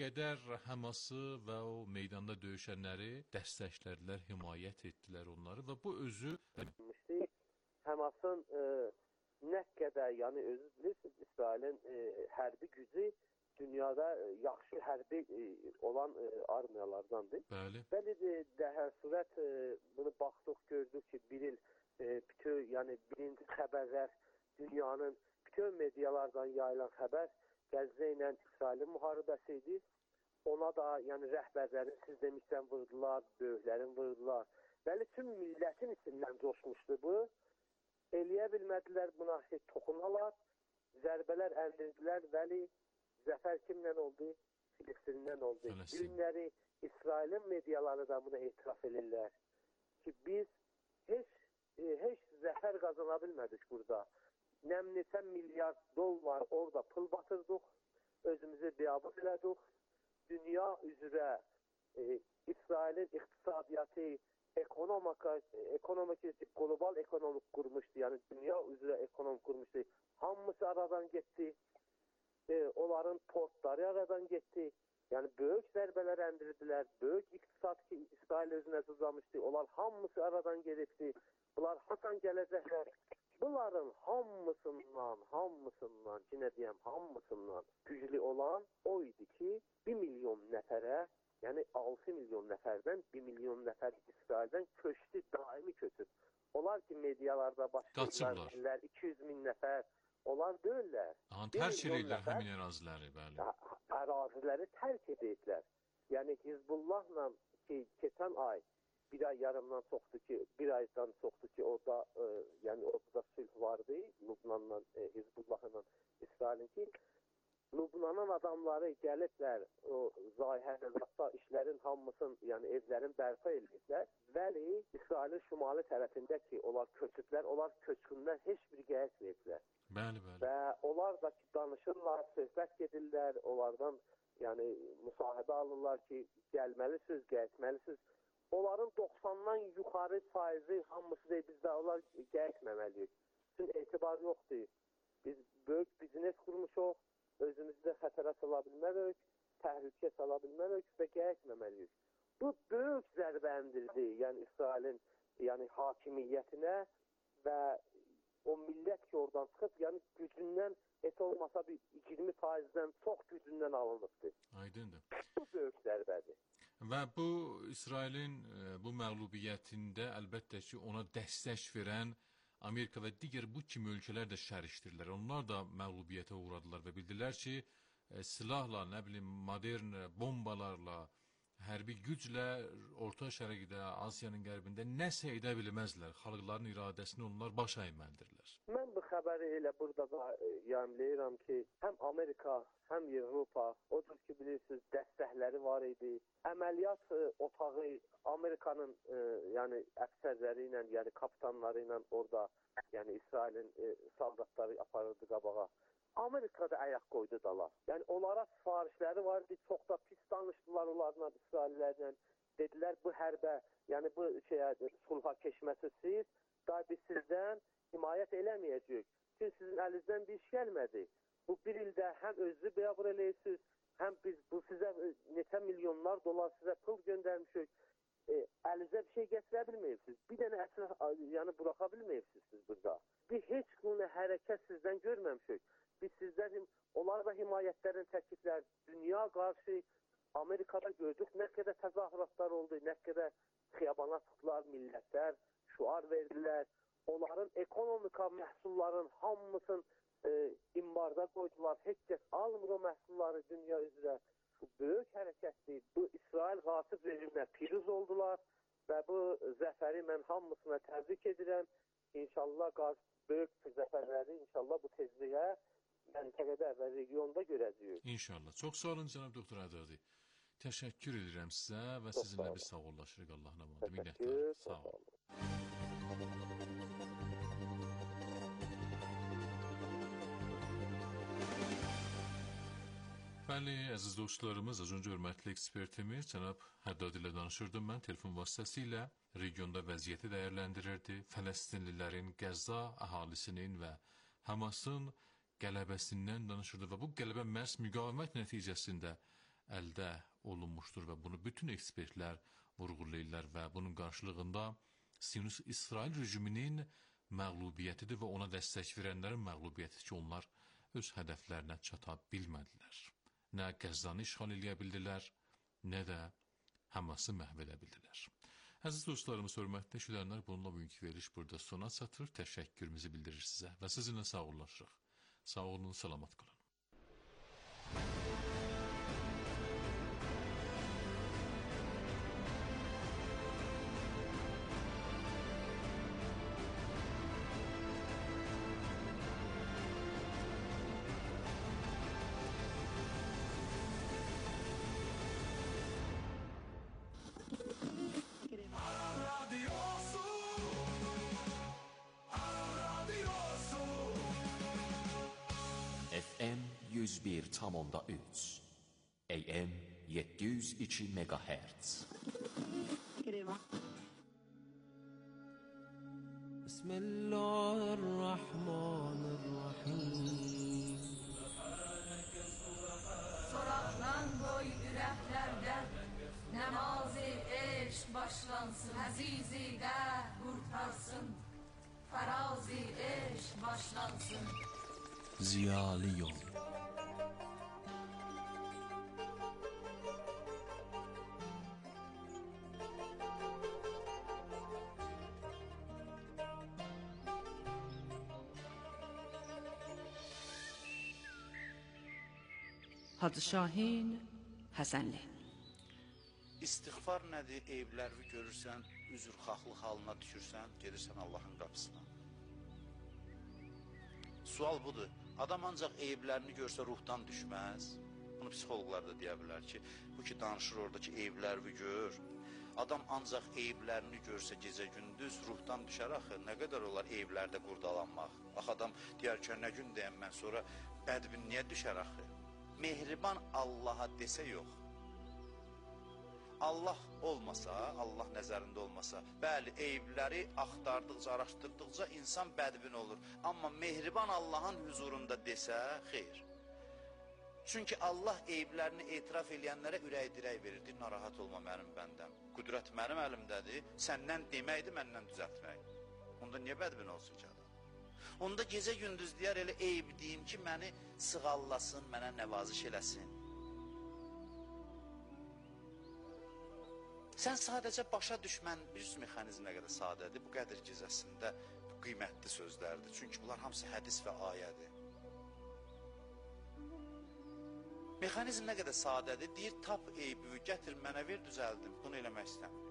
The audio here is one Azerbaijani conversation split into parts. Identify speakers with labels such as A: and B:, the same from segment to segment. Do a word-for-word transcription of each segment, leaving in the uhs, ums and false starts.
A: qədər Həması və o meydanda döyüşənləri dəstəklədilər, himayət etdilər onları və bu özü...
B: Həmasın e, nə qədər, yəni özü bilirsiniz, İsrailin e, hərbi gücü dünyada yaxşı hərbi e, olan e, armiyalardandır.
A: Bəli.
B: Bəli, də hər surət e, bunu baxdıq, gördük ki, bir il e, bütün, yəni birinci xəbərlər dünyanın bütün medialardan yayılan xəbər Qəzzə ilə İsrailin müharibəsi idi. Ona da, yəni rəhbərlərin siz demişdən vurdular, böyüklərin vurdular. Bəli, tüm millətin içindən coşmuşdu bu. Eləyə bilmədilər, buna heç toxunalar, zərbələr əndirdilər, bəli, zəfər kimlə oldu? Filistindən oldu. Günləri İsrailin mediaları da buna etiraf edirlər ki, biz heç, e, heç zəfər qazana bilmədik burada. Nəmneçə milyard dollar orada pul batırdıq, özümüzü biabız elədik. Dünya üzrə e, İsrailin iqtisadiyyatı, ekonomika, ekonomik, global ekonomik qurmuşdu, yəni dünya üzrə ekonomik qurmuşdu. Hamısı aradan getdi, e, onların portları aradan getdi. Yəni böyük zərbələr endirdilər, böyük iqtisad ki İsrail özünə tuzamışdı, onlar hamısı aradan gedibdi. Bunlar hasan gələcəklər? Bunların hamısından, hamısından, yenə deyəm, hamısından güclü olan o idi ki, bir milyon nəfərə, yəni altı milyon nəfərdən bir milyon nəfər İsraildən köçdü, daimi köçüb. Onlar ki, medialarda başlayırlar, iki yüz min nəfər, onlar deyirlər.
A: Tərk edirlər həmin əraziləri, bəli.
B: Əraziləri tərk edirlər. Yəni Hizbullahla ki, keçən ay, bir ay yarımdan çoxdur ki, bir aydan çoxdur ki, orada, e, yəni orada sülh vardı, Lübnanla, e, Hizbullahla İsrailin ki, Lübnanın adamları gəliblər, o zahirən hatta işlərin hamısını, yəni evlərin bərpa edirlər. Bəli, İsrailin şimali tərəfində ki, onlar köçüblər, onlar köçkündən heç bir qəyət verdilər.
A: Bəli, bəli.
B: Və onlar da ki, danışırlar, söhbət gedirlər, onlardan yəni müsahibə alırlar ki, gəlməlisiniz, gəlməlisiniz. Onların doxsandan yuxarı faizi hamısı deyil, biz də onlar gəlməməliyik. Çünki etibar yoxdur. Biz böyük biznes qurmuşuq, özümüzü də xətərə sala bilməliyik, təhlükə sala bilməliyik və gəlməməliyik. Bu böyük zərbə endirdi, yəni İsrailin yəni hakimiyyətinə və o millət ki oradan çıxıb, yəni gücündən et olmasa bir iyirmi faizdən çox gücündən alınıbdır.
A: Aydındır.
B: Bu böyük zərbədir.
A: Və bu İsrailin bu məğlubiyyətində əlbəttə ki, ona dəstək verən Amerika və digər bu kimi ölkələr də şərikdirlər. Onlar da məğlubiyyətə uğradılar və bildilər ki, silahla, nə bilim, modern bombalarla, hərbi güclə Orta Şərqdə, Asiyanın qərbində nəsə edə bilməzlər. Xalqların iradəsini onlar baş əyməlidirlər.
B: Mən bu xəbəri elə burada da yayımlayıram ki, həm Amerika, həm Avropa, odur ki, bilirsiniz, dəstəkləri var idi. Əməliyyat otağı Amerikanın e, yəni əfsərləri ilə, yəni kapitanları ilə orada, yəni İsrailin e, soldatları aparırdı qabağa. Amerikada ayaq qoydu dala. Yəni onlara sifarişləri vardı, çox da pis danışdılar onlarla, İsraillərlə. Dedilər bu hərbə, yəni bu şeyə, sulha keçməsi siz, daha biz sizdən himayət eləməyəcəyik. Çünki sizin əlinizdən bir iş gəlmədi. Bu bir ildə həm özünüzü bəabır eləyirsiniz, həm biz bu sizə neçə milyonlar dolar sizə pul göndərmişik. E, əlinizə bir şey gətirə bilməyibsiniz. Bir dənə əsr, yəni buraxa bilməyibsiniz siz burada. Bir heç qına hərəkət sizdən görməmişik. Biz sizdən, onlar da himayətlərin təkliflər, dünya qarşı Amerikada gördük, nə qədər təzahüratlar oldu, nə qədər xiyabana çıxdılar millətlər, şuar verdilər. Onların ekonomika məhsulların hamısını e, imbarda qoydular. Heç kəs almır o məhsulları dünya üzrə. Bu böyük hərəkətdir. Bu İsrail qasib rejiminə piruz oldular və bu zəfəri mən hamısına təbrik edirəm. İnşallah böyük zəfərləri inşallah bu tezliyə məntəqədə və regionda görəcəyik.
A: İnşallah. Çox sağ olun cənab doktor Ədədi. Təşəkkür edirəm sizə və Çox sizinlə biz sağollaşırıq. Allahına emanet. Minnətdarım. Sağ olun. Bəli, əziz dostlarımız, az öncə hörmətli ekspertimiz cənab Həddad ilə danışırdım mən telefon vasitəsilə. Regionda vəziyyəti dəyərləndirirdi. Fələstinlilərin, Qəzza əhalisinin və Həmasın qələbəsindən danışırdı və bu qələbə məhz müqavimət nəticəsində əldə olunmuşdur və bunu bütün ekspertlər vurğulayırlar və bunun qarşılığında Sionist-İsrail rejiminin məğlubiyyətidir və ona dəstək verənlərin məğlubiyyətidir ki, onlar öz hədəflərinə çata bilmədilər. Nə Qəzzanı işğal eləyə bildilər, nə də Həması məhv edə bildilər. Əziz dostlarımız, hörmətli eşidənlər, bununla bugünkü veriliş burada sona çatır. Təşəkkürümüzü bildirir sizə və sizinlə sağollaşırıq. Sağ olun, salamat qalın.
C: F M yüz bir tam onda üç, A M yedi yüz iki megahertz.
D: Bismillahirrahmanirrahim.
E: Soraklan koy yüreklerden, namazi eşk başlansın, azizi de kurtarsın, farazi eşk başlansın.
D: Ziyalı yol.
F: Hacı Şahin Həsənli.
G: İstiğfar nədir? Eyiblərini görürsən, üzrxahlıq halına düşürsən, gedirsən Allahın qapısına. Sual budur. Adam ancaq eyiblərini görsə ruhdan düşməz. Bunu psixoloqlar da deyə bilər ki, bu ki danışır oradakı eyiblərini gör. Adam ancaq eyiblərini görsə gecə gündüz ruhdan düşər axı. Nə qədər olar eyiblərdə qurdalanmaq? Axı adam deyər ki, nə gün deyəm mən sonra bədbin niyə düşər axı? Mehriban Allaha desə yox. Allah olmasa, Allah nəzərində olmasa, bəli, eyibləri axtardıqca, araşdırdıqca insan bədbin olur. Amma mehriban Allahın huzurunda desə, xeyr. Çünki Allah eyiblərini etiraf eləyənlərə ürək dirək verir. Narahat olma mənim bəndəm. Qüdrət mənim əlimdədir, səndən deməkdir, məndən düzəltmək. Onda niyə bədbin olsun ki adam? Onda gecə gündüz deyər, elə eyib deyim ki, məni sığallasın, mənə nəvaziş eləsin. Sən sadəcə başa düşmən, bir mexanizm nə qədər sadədir, bu qədir gecəsində bu qiymətli sözlərdir. Çünki bunlar hamısı hədis və ayədir. Mexanizm nə qədər sadədir, deyir, tap eybi, gətir mənə ver, düzəldim. Bunu eləmək istəmir.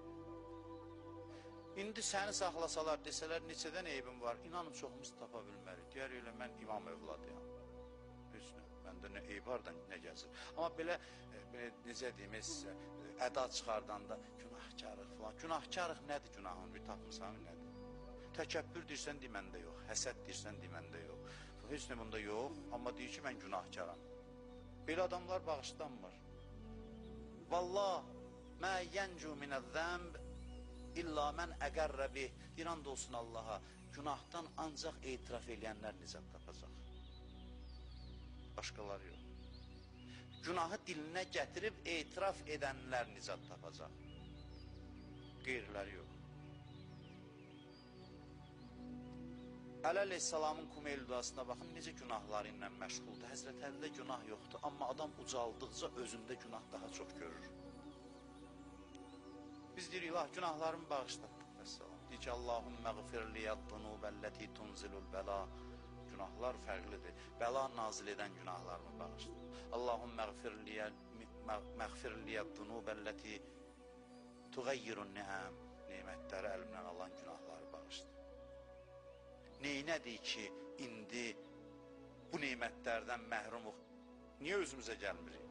G: İndi səni saxlasalar, desələr, neçədən eybim var, inanın çoxumuz tapa bilmərik. Deyər, elə mən imam övladıyam. Hüsnü, məndə nə eyb var da nə gəzir. Amma belə, belə necə deyim, sizə, əda çıxardanda günahkarıq falan. Günahkarıq nədir günahın? Bir tapmısan nədir? Təkəbbür deyirsən, deməndə yox. Həsəd deyirsən, deməndə yox. Hüsnü bunda yox, amma deyir ki, mən günahkaram. Belə adamlar bağışlanmır. Vallah, mə yəncu minəz-zəmb İlla mən əqərrə bih. İran da olsun Allaha. Günahdan ancaq etiraf eləyənlər nicat tapacaq. Başqaları yox. Günahı dilinə gətirib etiraf edənlər nicat tapacaq. Qeyriləri yox. Əli əleyhissalamın Kumeyl duasına baxın, necə günahları ilə məşğuldur. Həzrət Əlidə günah yoxdur, amma adam ucaldıqca özündə günah daha çox görür. Biz deyirik, ilah, günahlarımı bağışla. Deyir ki, Allahum məğfirliyyət dunubəlləti tunzilul bəla. Günahlar fərqlidir. Bəla nazil edən günahlarımı bağışla. Allahum məğfirliyyət dunubəlləti tuğayyirun niəm. Neymətləri əlimdən alan günahları bağışla. Neynədir ki, indi bu neymətlərdən məhrumuq? Niyə özümüzə gəlmirik?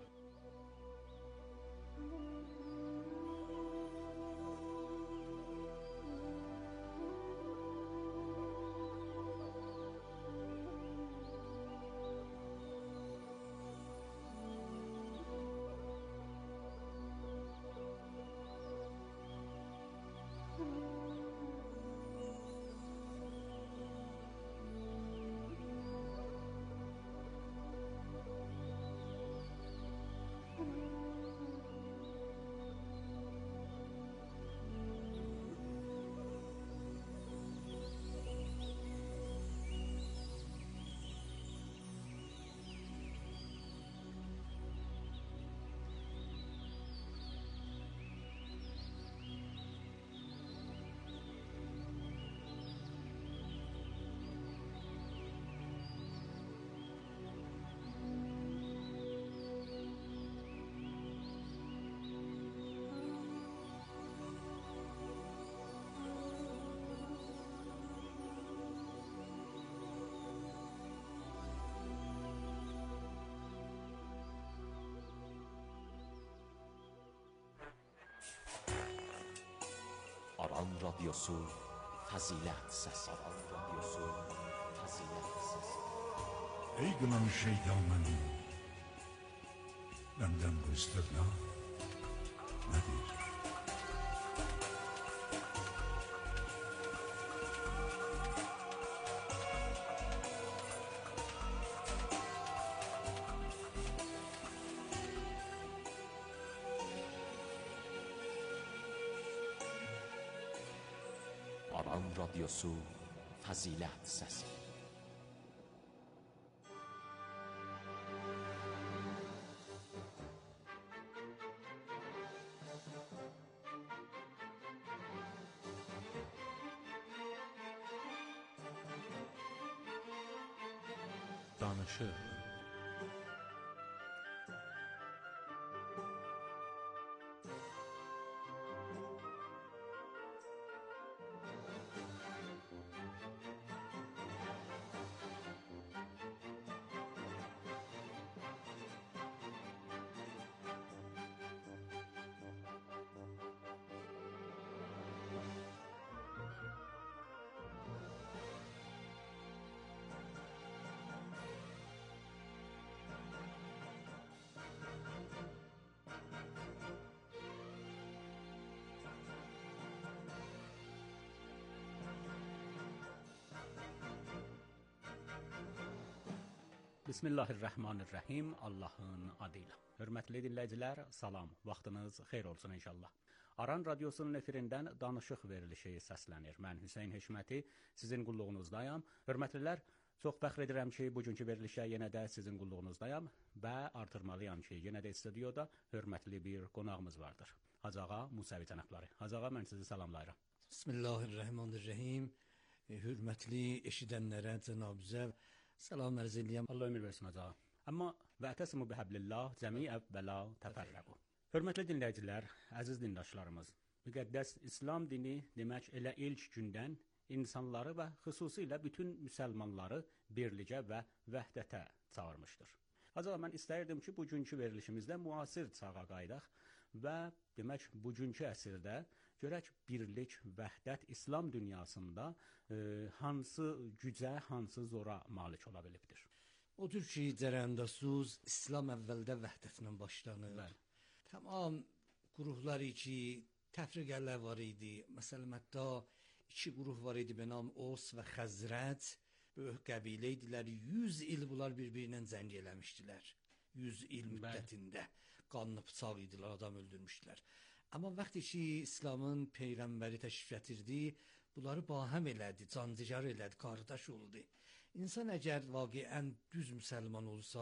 C: Radyosu Fazilet Sesi. Aran Radyosu Fazilet Sesi.
H: Ey kınamış şeytanın, benden bu istirna nedir?
C: Aran Radyosu Fazilet Sesi.
A: Danışıq.
I: Bismillahirrahmanirrahim. Allahın adıyla. Hörmətli dinləyicilər, salam. Vaxtınız xeyir olsun inşallah. Aran Radyosunun efirindən danışıq verilişi səslənir. Mən Hüseyn Heşməti, sizin qulluğunuzdayam. Hörmətlilər, çox fəxr edirəm ki, bugünkü verilişə yenə də sizin qulluğunuzdayam və artırmalıyam ki, yenə də stüdyoda hörmətli bir qonağımız vardır. Hacı ağa Musavi cənabları. Hacı ağa, mən sizi salamlayıram.
J: Bismillahirrahmanirrahim. Hörmətli eşidənlərə, cənab-zəv salam ərz eləyəm.
I: Allah ömür versin hacı ağa. Amma vətəsimu bihəblillah cəmiə və la təfərrəqu. Hörmətli dinləyicilər, əziz dindaşlarımız, müqəddəs İslam dini demək elə ilk gündən insanları və xüsusilə bütün müsəlmanları birlicə və vəhdətə çağırmışdır. Hacı ağa, mən istəyirdim ki, bugünkü verilişimizdə müasir çağa qayıdaq və demək bugünkü əsrdə görək birlik, vəhdət İslam dünyasında e, hansı gücə, hansı zora malik ola bilibdir.
J: Odur ki, cərəndasuz İslam əvvəldə vəhdətlə başlanır.
I: Bəli.
J: Tamam qurumlar ki, təfriqələr var idi. Məsələn, hətta iki qrup var idi, benam Os və Xəzrəc. Böyük qəbilə idilər. yüz il bunlar bir-birinə zəng eləmişdilər. yüz il müddətində qanlı bıçaq idilər, adam öldürmüşdülər. Amma vaxtı ki, İslamın Peyğəmbəri təşrif gətirdi, bunları bahəm elədi, cancigar elədi, qardaş oldu. İnsan əgər vaqiən düz müsəlman olsa,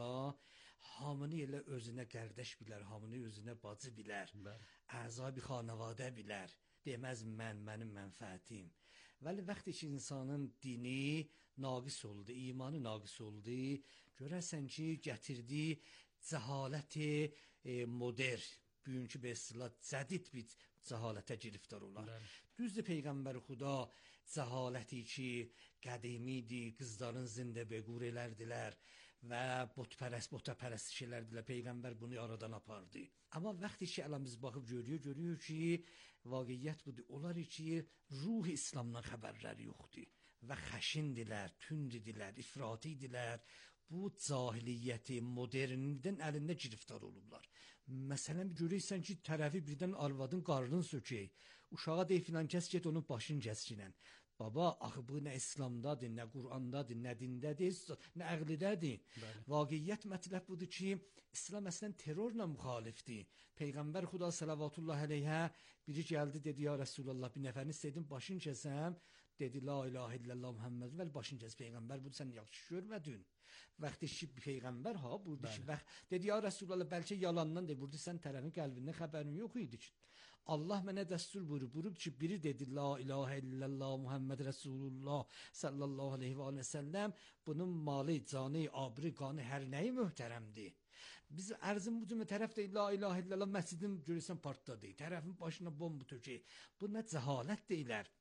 J: hamını elə özünə qardaş bilər, hamını özünə bacı bilər, əzab-ı xanəvadə bilər, deməz mən, mənim mənfəətim. Vəli vaxtı ki, insanın dini naqis oldu, imanı naqis oldu, görərsən ki, gətirdi cəhaləti e, moder, bugünkü bir istilah cədid bir cəhalətə giriftar olar. Düzdür, Peyğəmbər Xuda cəhaləti ki, qədimidir, qızların zində bequr elərdilər və botpərəst, botapərəst şeylərdilər. Peyğəmbər bunu aradan apardı. Amma vaxtı ki, ələn biz baxıb görüyor, görüyor ki, vaqiyyət budur. Onlar ki, ruh İslamdan xəbərləri yoxdur və xəşindilər, tündidilər, ifratidilər. Bu cahiliyyəti, modernidən əlində giriftar olublar. Məsələn, görürsən ki, tərəfi birdən arvadın qarnını sökək. Uşağa deyil filan kəs get onun başını kəskinən. Baba, axı bu nə İslamdadır, nə Qur'andadır, nə dindədir, nə əqlidədir. Vaqiyyət mətləb budur ki, İslam əslən terrorla müxalifdir. Peyğəmbər Xuda salavatullah əleyhə biri gəldi, dedi, ya Rəsulullah, bir nəfərini istədim, başını kəsəm. Dedi, la ilahə illallah Muhammed vəl başını kəs. Peyğəmbər bunu sən yaxşı görmədin. Vaxtı ki, Peyğəmbər ha, burada ki, vaxt, dedi, ya Rəsulullah, bəlkə yalandan de, burada sən tərəfin qəlbində xəbərin yox idi ki. Allah mənə dəstur buyurub, buyurub ki, biri dedi, la ilahə illallah Muhammed Rəsulullah sallallahu aleyhi və səlləm, bunun malı, canı, abri, qanı, hər nəyi möhtərəmdir. Biz ərzin bu cümlə tərəfdə la ilahə illallah məscidin görürsən partladı, tərəfin başına bomba tökək. Bu nə cəhalət deyilər.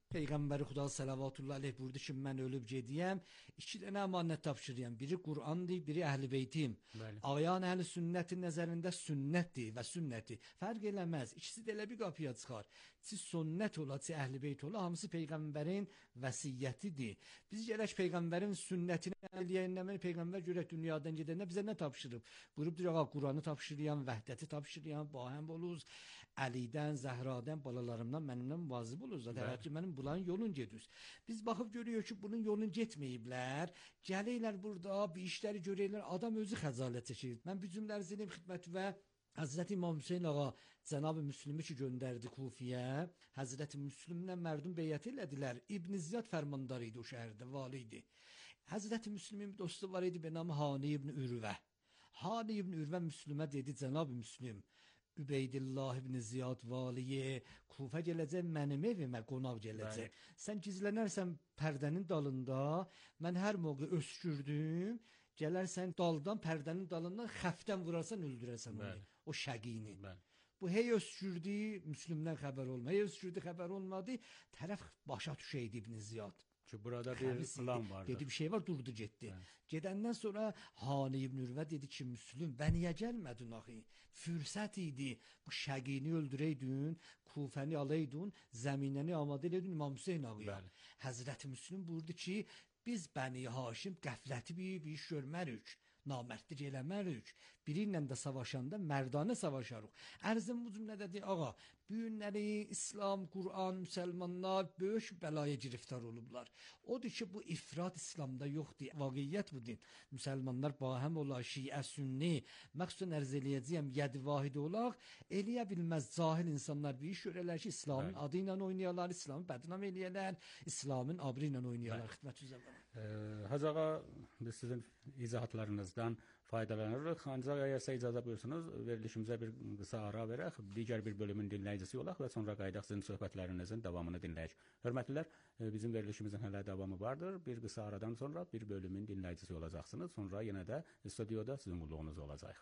J: Peyğəmbəri Xuda sallallahu əleyhi buyurdu ki, mən ölüb gediyəm, iki dənə əmanət tapşırıram. Biri Qur'andır, biri Əhl-i Beytim. Ağayan Əhl-i Sünnətin nəzərində sünnətdir və sünnəti fərq eləməz. İkisi də elə bir qapıya çıxar. Çi sünnət ola, çi Əhl-i Beyt ola, hamısı Peyğəmbərin vəsiyyətidir. Biz gərək Peyğəmbərin sünnətini əliyənləmək, Peyğəmbər görək dünyadan gedəndə bizə nə tapşırıb? Buyurubdur, ağa, Qur'anı tapşırıram, vəhdəti tapşırıram, bahəm oluz, Əlidən, Zəhradən, balalarımdan, mənimdən vazib oluz. Zaten ki, mənim bulan yolun gediyoruz. Biz baxıb görüyoruz ki, bunun yolun getməyiblər. Gəlirlər burada, bir işləri görürlər, adam özü xəcalət çəkir. Mən bir cümlə ərz edeyim xidmət və Hazreti İmam Hüseyin ağa Cənab-ı Müslümü ki göndərdi Kufiyə, Hazreti Müslümlə mərdum beyət elədilər. İbn Ziyad fərmandar idi o şəhərdə, vali idi. Hazreti Müslümün bir dostu var idi, benamı Hani ibn Ürvə. Hani ibn Ürvə Müslümə dedi, Cənab-ı Müslüm, Übeydillah ibn Ziyad valiyə Kufə gələcək, mənim evimə qonaq gələcək. Bəli. Sən gizlənərsən pərdənin dalında, mən hər moqə öskürdüm, gələrsən daldan, pərdənin dalından xəfdən vurarsan, öldürərsən onu, o şəqini. Bəli. Bu hey öskürdü, Müslümdən xəbər olmadı, hey öskürdü, xəbər olmadı, tərəf başa düşəydi ibn Ziyad.
I: Ki burada bir plan vardı.
J: Dedi bir şey var, durdu getdi. Evet. Gedəndən sonra Hani ibn Ürvə dedi ki, Müslüm, bə niyə gəlmədin axı? Fürsət idi, bu şəqini öldürəydin, Kufəni alaydın, zəminəni amadə eləydin İmam Hüseyin ağıya. Həzrəti Müslüm buyurdu ki, biz Bəni Haşim qəfləti bir, bir iş görmərük. Namərdlik eləmərik. Biri ilə də savaşanda mərdanə savaşarıq. Ərzim bu cümlədədir, ağa, bu günləri İslam, Qur'an, müsəlmanlar böyük bəlaya giriftar olublar. Odur ki, bu ifrat İslamda yoxdur. Vaqiyyət budur. Müsəlmanlar bahəm olar, şiə, sünni, məxsusən ərz eləyəcəyəm, yəd vahid olaq, eləyə bilməz cahil insanlar bir iş görərlər ki, İslamın Bəli. adı ilə oynayarlar, İslamı bədnam eləyərlər, İslamın abrı ilə oynayarlar. Xidmət üzrə.
I: Hacı ağa, biz sizin izahatlarınızdan faydalanırıq. Ancaq əgərsə icazə buyursunuz, verilişimizə bir qısa ara verək, digər bir bölümün dinləyicisi olaq və sonra qaydaq sizin söhbətlərinizin davamını dinləyək. Hörmətlilər, bizim verilişimizin hələ davamı vardır. Bir qısa aradan sonra bir bölümün dinləyicisi olacaqsınız. Sonra yenə də studiyada sizin qulluğunuz olacaq.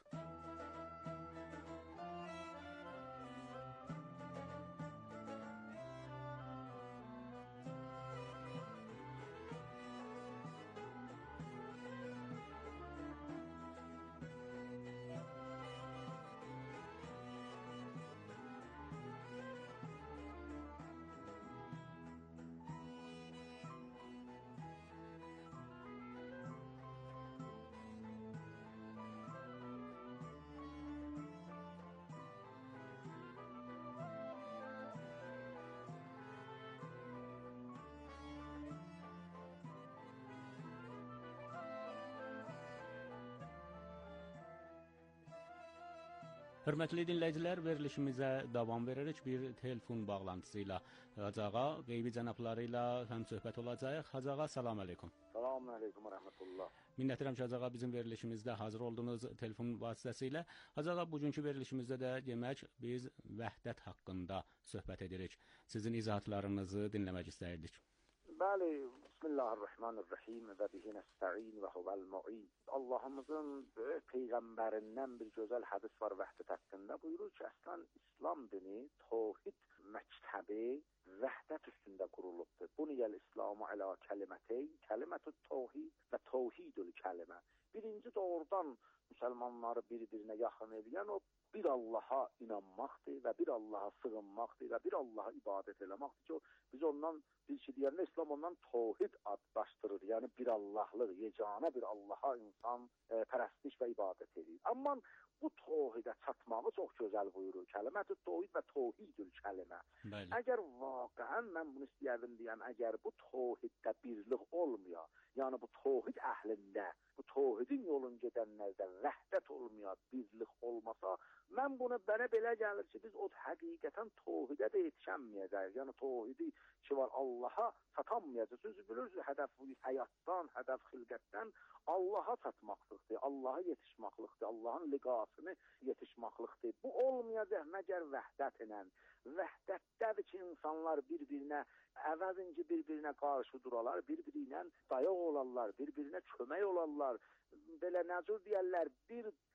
I: Hörmətli dinləyicilər, verilişimizə davam verərək bir telefon bağlantısı ilə Hacı ağa, qeybi cənabları ilə həm söhbət olacaq. Hacı ağa, salam əleykum.
K: Salam əleykum və rəhmətullah.
I: Minnətdirəm ki, Hacı ağa, bizim verilişimizdə hazır olduğunuz telefon vasitəsilə. Hacı ağa, bugünkü verilişimizdə də demək biz vəhdət haqqında söhbət edirik. Sizin izahatlarınızı dinləmək istəyirdik.
K: Bəli, Bismillahirrahmanirrahim və bihi nəstə'in və huvəl mu'in. Allahımızın böyük peyğəmbərindən bir gözəl hədis var vəhdət haqqında. Buyurur ki, əslən İslam dini tavhid məktəbi vəhdət üstündə qurulubdur. Buniyəl İslamu əla kəliməteyn, kəlimətü tavhid və tavhidül kəlimə. Birinci doğrudan müsəlmanları bir-birinə yaxın edən o bir Allaha inanmaqdır və bir Allaha sığınmaqdır və bir Allaha ibadət eləməkdir ki, biz ondan bir şey deyəndə İslam ondan tavhid adlaşdırır. Yəni bir Allahlıq, yeganə bir Allaha insan e, pərəstiş və ibadət edir. Amma bu tavhidə çatmağı çox gözəl buyurur. Kəlimətü tavhid və tavhidül kəlimə. Bəli. Əgər vaqəən mən bunu istəyərdim deyəm, əgər bu tavhiddə birlik olmuyor, yəni bu tavhid əhlində, bu tavhidin yolun gedənlərdə vəhdət olmuyor, birlik olmasa, mən bunu mənə belə gəlir ki, biz o həqiqətən tavhidə də yetişənməyəcəyik. Yəni tavhidi ki var Allaha çatanmayacaq. Siz bilirsiniz, hədəf həyatdan, hədəf xilqətdən Allaha çatmaqlıqdır, Allaha yetişmaqlıqdır, Allahın liqasını yetişmaqlıqdır. Bu olmayacaq məgər vəhdət ilə. Vəhdətdədir ki, insanlar bir-birinə əvəzinci bir-birinə qarşı duralar, bir-biri ilə dayaq olarlar, bir-birinə kömək olarlar. Belə nəcür deyərlər, bir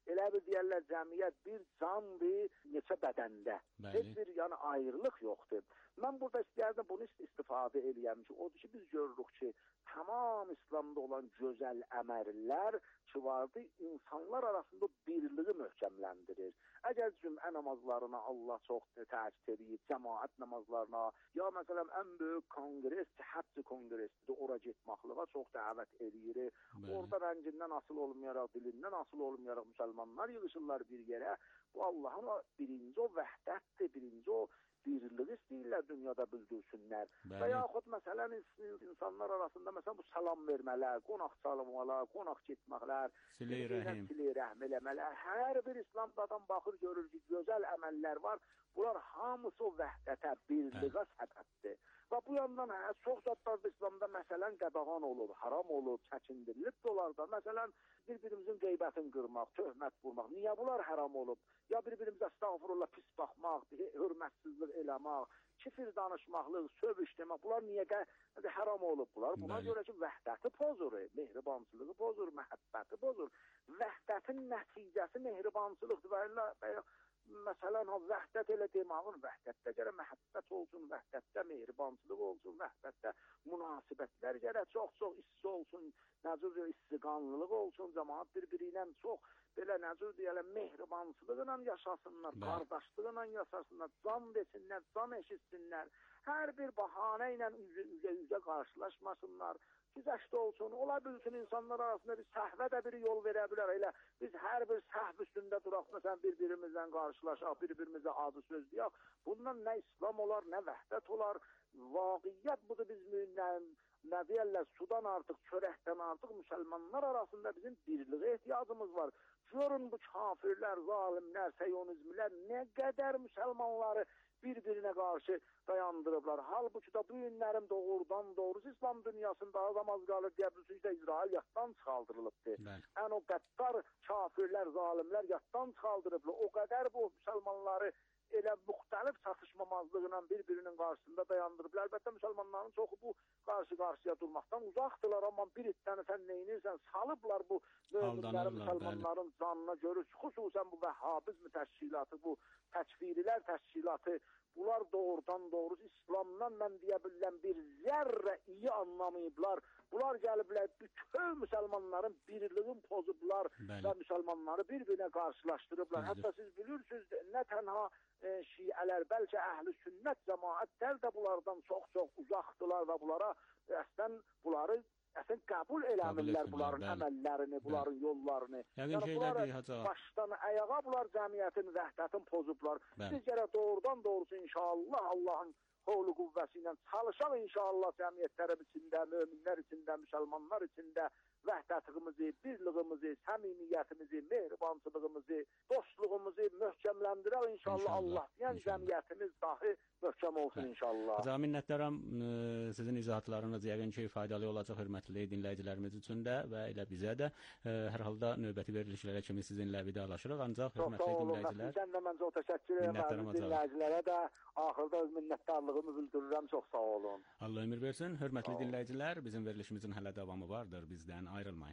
K: Elə bir deyərlər cəmiyyət bir candır, neçə bədəndə.
I: Bəli.
K: Heç bir yəni ayrılıq yoxdur. Mən burada istəyərdim bunu istifadə eləyəm ki, odur ki biz görürük ki, tamam İslamda olan gözəl əməllər ki vardı, insanlar arasında birliği möhkəmləndirir. Əgər cümə namazlarına Allah çox təkid edir, cəmaət namazlarına, ya məsələn ən böyük konqres, həcc konqresidir, ora getməklığa çox dəvət edir. Orada rəngindən asıl olmayaraq, dilindən asıl olmayaraq müsəlmanlar yığışırlar bir yerə. Bu Allahın birinci o vəhdətdir, birinci o birliği istəyirlər dünyada bildirsinlər.
I: Bəli.
K: Və yaxud məsələn insanlar arasında məsələn bu salam vermələr, qonaq çalmalar, qonaq getməklər,
I: Silə-i rəhim.
K: silə-i rəhm eləmələr. Hər bir İslamdadan baxır görür ki, gözəl əməllər var. Bunlar hamısı o vəhdətə, birliğə səbəbdir. Və bu yandan hə, çox zətlərdə İslamda məsələn qadağan olur, haram olur, çəkindirilib dolarda. Məsələn, bir-birimizin qeybətini qırmaq, töhmət vurmaq. Niyə bunlar haram olub? Ya bir-birimizə estağfurullah pis baxmaq, hörmətsizlik eləmək, kifir danışmaqlıq, sövüş demək. Bunlar niyə haram olub? Bunlar buna
I: Bəli.
K: görə ki, vəhdəti pozur, mehribansılığı pozur, məhəbbəti pozur. Vəhdətin nəticəsi mehribansılıqdır. Və, və məsələn, vəhdət elə demağın, vəhdətdə gərək məhəbbət olsun, vəhdətdə mehribansılıq olsun, vəhdətdə münasibətlər gərək çox-çox issi olsun, nəcür istiqanlılıq olsun, cəmaat bir-biri ilə çox belə nəcür deyələn mehribansılıqla yaşasınlar,
I: Bəli.
K: qardaşlıqla yaşasınlar, can desinlər, can eşitsinlər, hər bir bahanə ilə üzə-üzə qarşılaşmasınlar, güzəşdə olsun, ola bilsin insanlar arasında bir səhvə də bir yol verə bilər, elə biz hər bir səhv üstündə duraq, məsələn bir-birimizlə qarşılaşaq, bir-birimizə adı söz deyək, bundan nə İslam olar, nə vəhdət olar, vaqiyyət budur biz müəyyən, nə deyərlər, sudan artıq, çörəkdən artıq müsəlmanlar arasında bizim birliğe ehtiyacımız var. Görün bu kafirlər, zalimlər, seyonizmlər nə qədər müsəlmanları bir-birinə qarşı dayandırıblar. Halbuki da bu günlərin doğrudan doğrusu İslam dünyasında az amaz qalır deyə bilsiniz də İsrail yaddan çıxaldırılıbdır. Ən o qəddar kafirlər, zalimlər yaddan çıxaldırıblar. O qədər bu müsəlmanları elə müxtəlif çatışmamazlığıyla bir-birinin qarşısında dayandırıblar. Əlbəttə müsəlmanların çoxu bu qarşı-qarşıya durmaqdan uzaqdılar, amma bir ittəni sən neynirsən, salıblar bu möminləri müsəlmanların canına görür. Xüsusən bu vəhhabizm təşkilatı, bu təkfirilər təşkilatı, bunlar doğrudan doğrusu İslamdan mən deyə bilən bir zərrə iyi anlamayıblar. Bunlar gəliblər, bütün müsəlmanların birliğini pozublar və müsəlmanları bir-birinə qarşılaşdırıblar. Hətta siz bilirsiniz, nə tənha e, şiələr, bəlkə əhl-i sünnət cəmaətlər də bunlardan çox-çox uzaqdılar və bunlara əslən bunları əslən qəbul eləmirlər bunların əməllərini, bunların yollarını. Yəni bunlar başdan ayağa bunlar cəmiyyətin vəhdətini pozublar. Biz gərək doğrudan doğrusu inşallah Allahın qovlu qüvvəsi ilə çalışaq inşallah cəmiyyətlərin içində, möminlər içində, müsəlmanlar içində vəhdətimizi, birliğimizi, səmimiyyətimizi, mehribansılığımızı, dostluğumuzu möhkəmləndirək inşallah. Allah deyən cəmiyyətimiz dahi möhkəm olsun inşallah.
I: Hocam minnətdaram, sizin izahatlarınız yəqin ki faydalı olacaq hörmətli dinləyicilərimiz üçün də və elə bizə də. Hər halda növbəti verilişlərə kimi sizinlə vidalaşırıq. Ancaq hörmətli dinləyicilər,
K: sən də mən çox təşəkkür edirəm dinləyicilərə də. Axırda öz minnətdarlığımı bildirirəm. Çox sağ olun.
I: Allah ömür versin. Hörmətli dinləyicilər, bizim verilişimizin hələ davamı vardır. Bizdən ayrılmayın.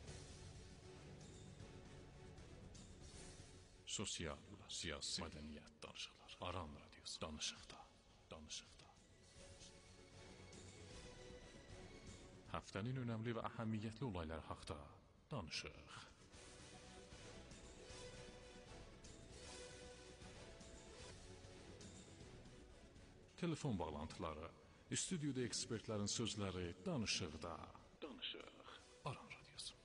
L: Sosial, siyasi, mədəniyyət danışıqlar. Aran radiosu danışıqda, danışıqda. Həftənin önəmli və əhəmiyyətli olayları haqda danışıq. Telefon bağlantıları, stüdyoda ekspertlərin sözləri danışıqda, danışıq. Aran radiosunda.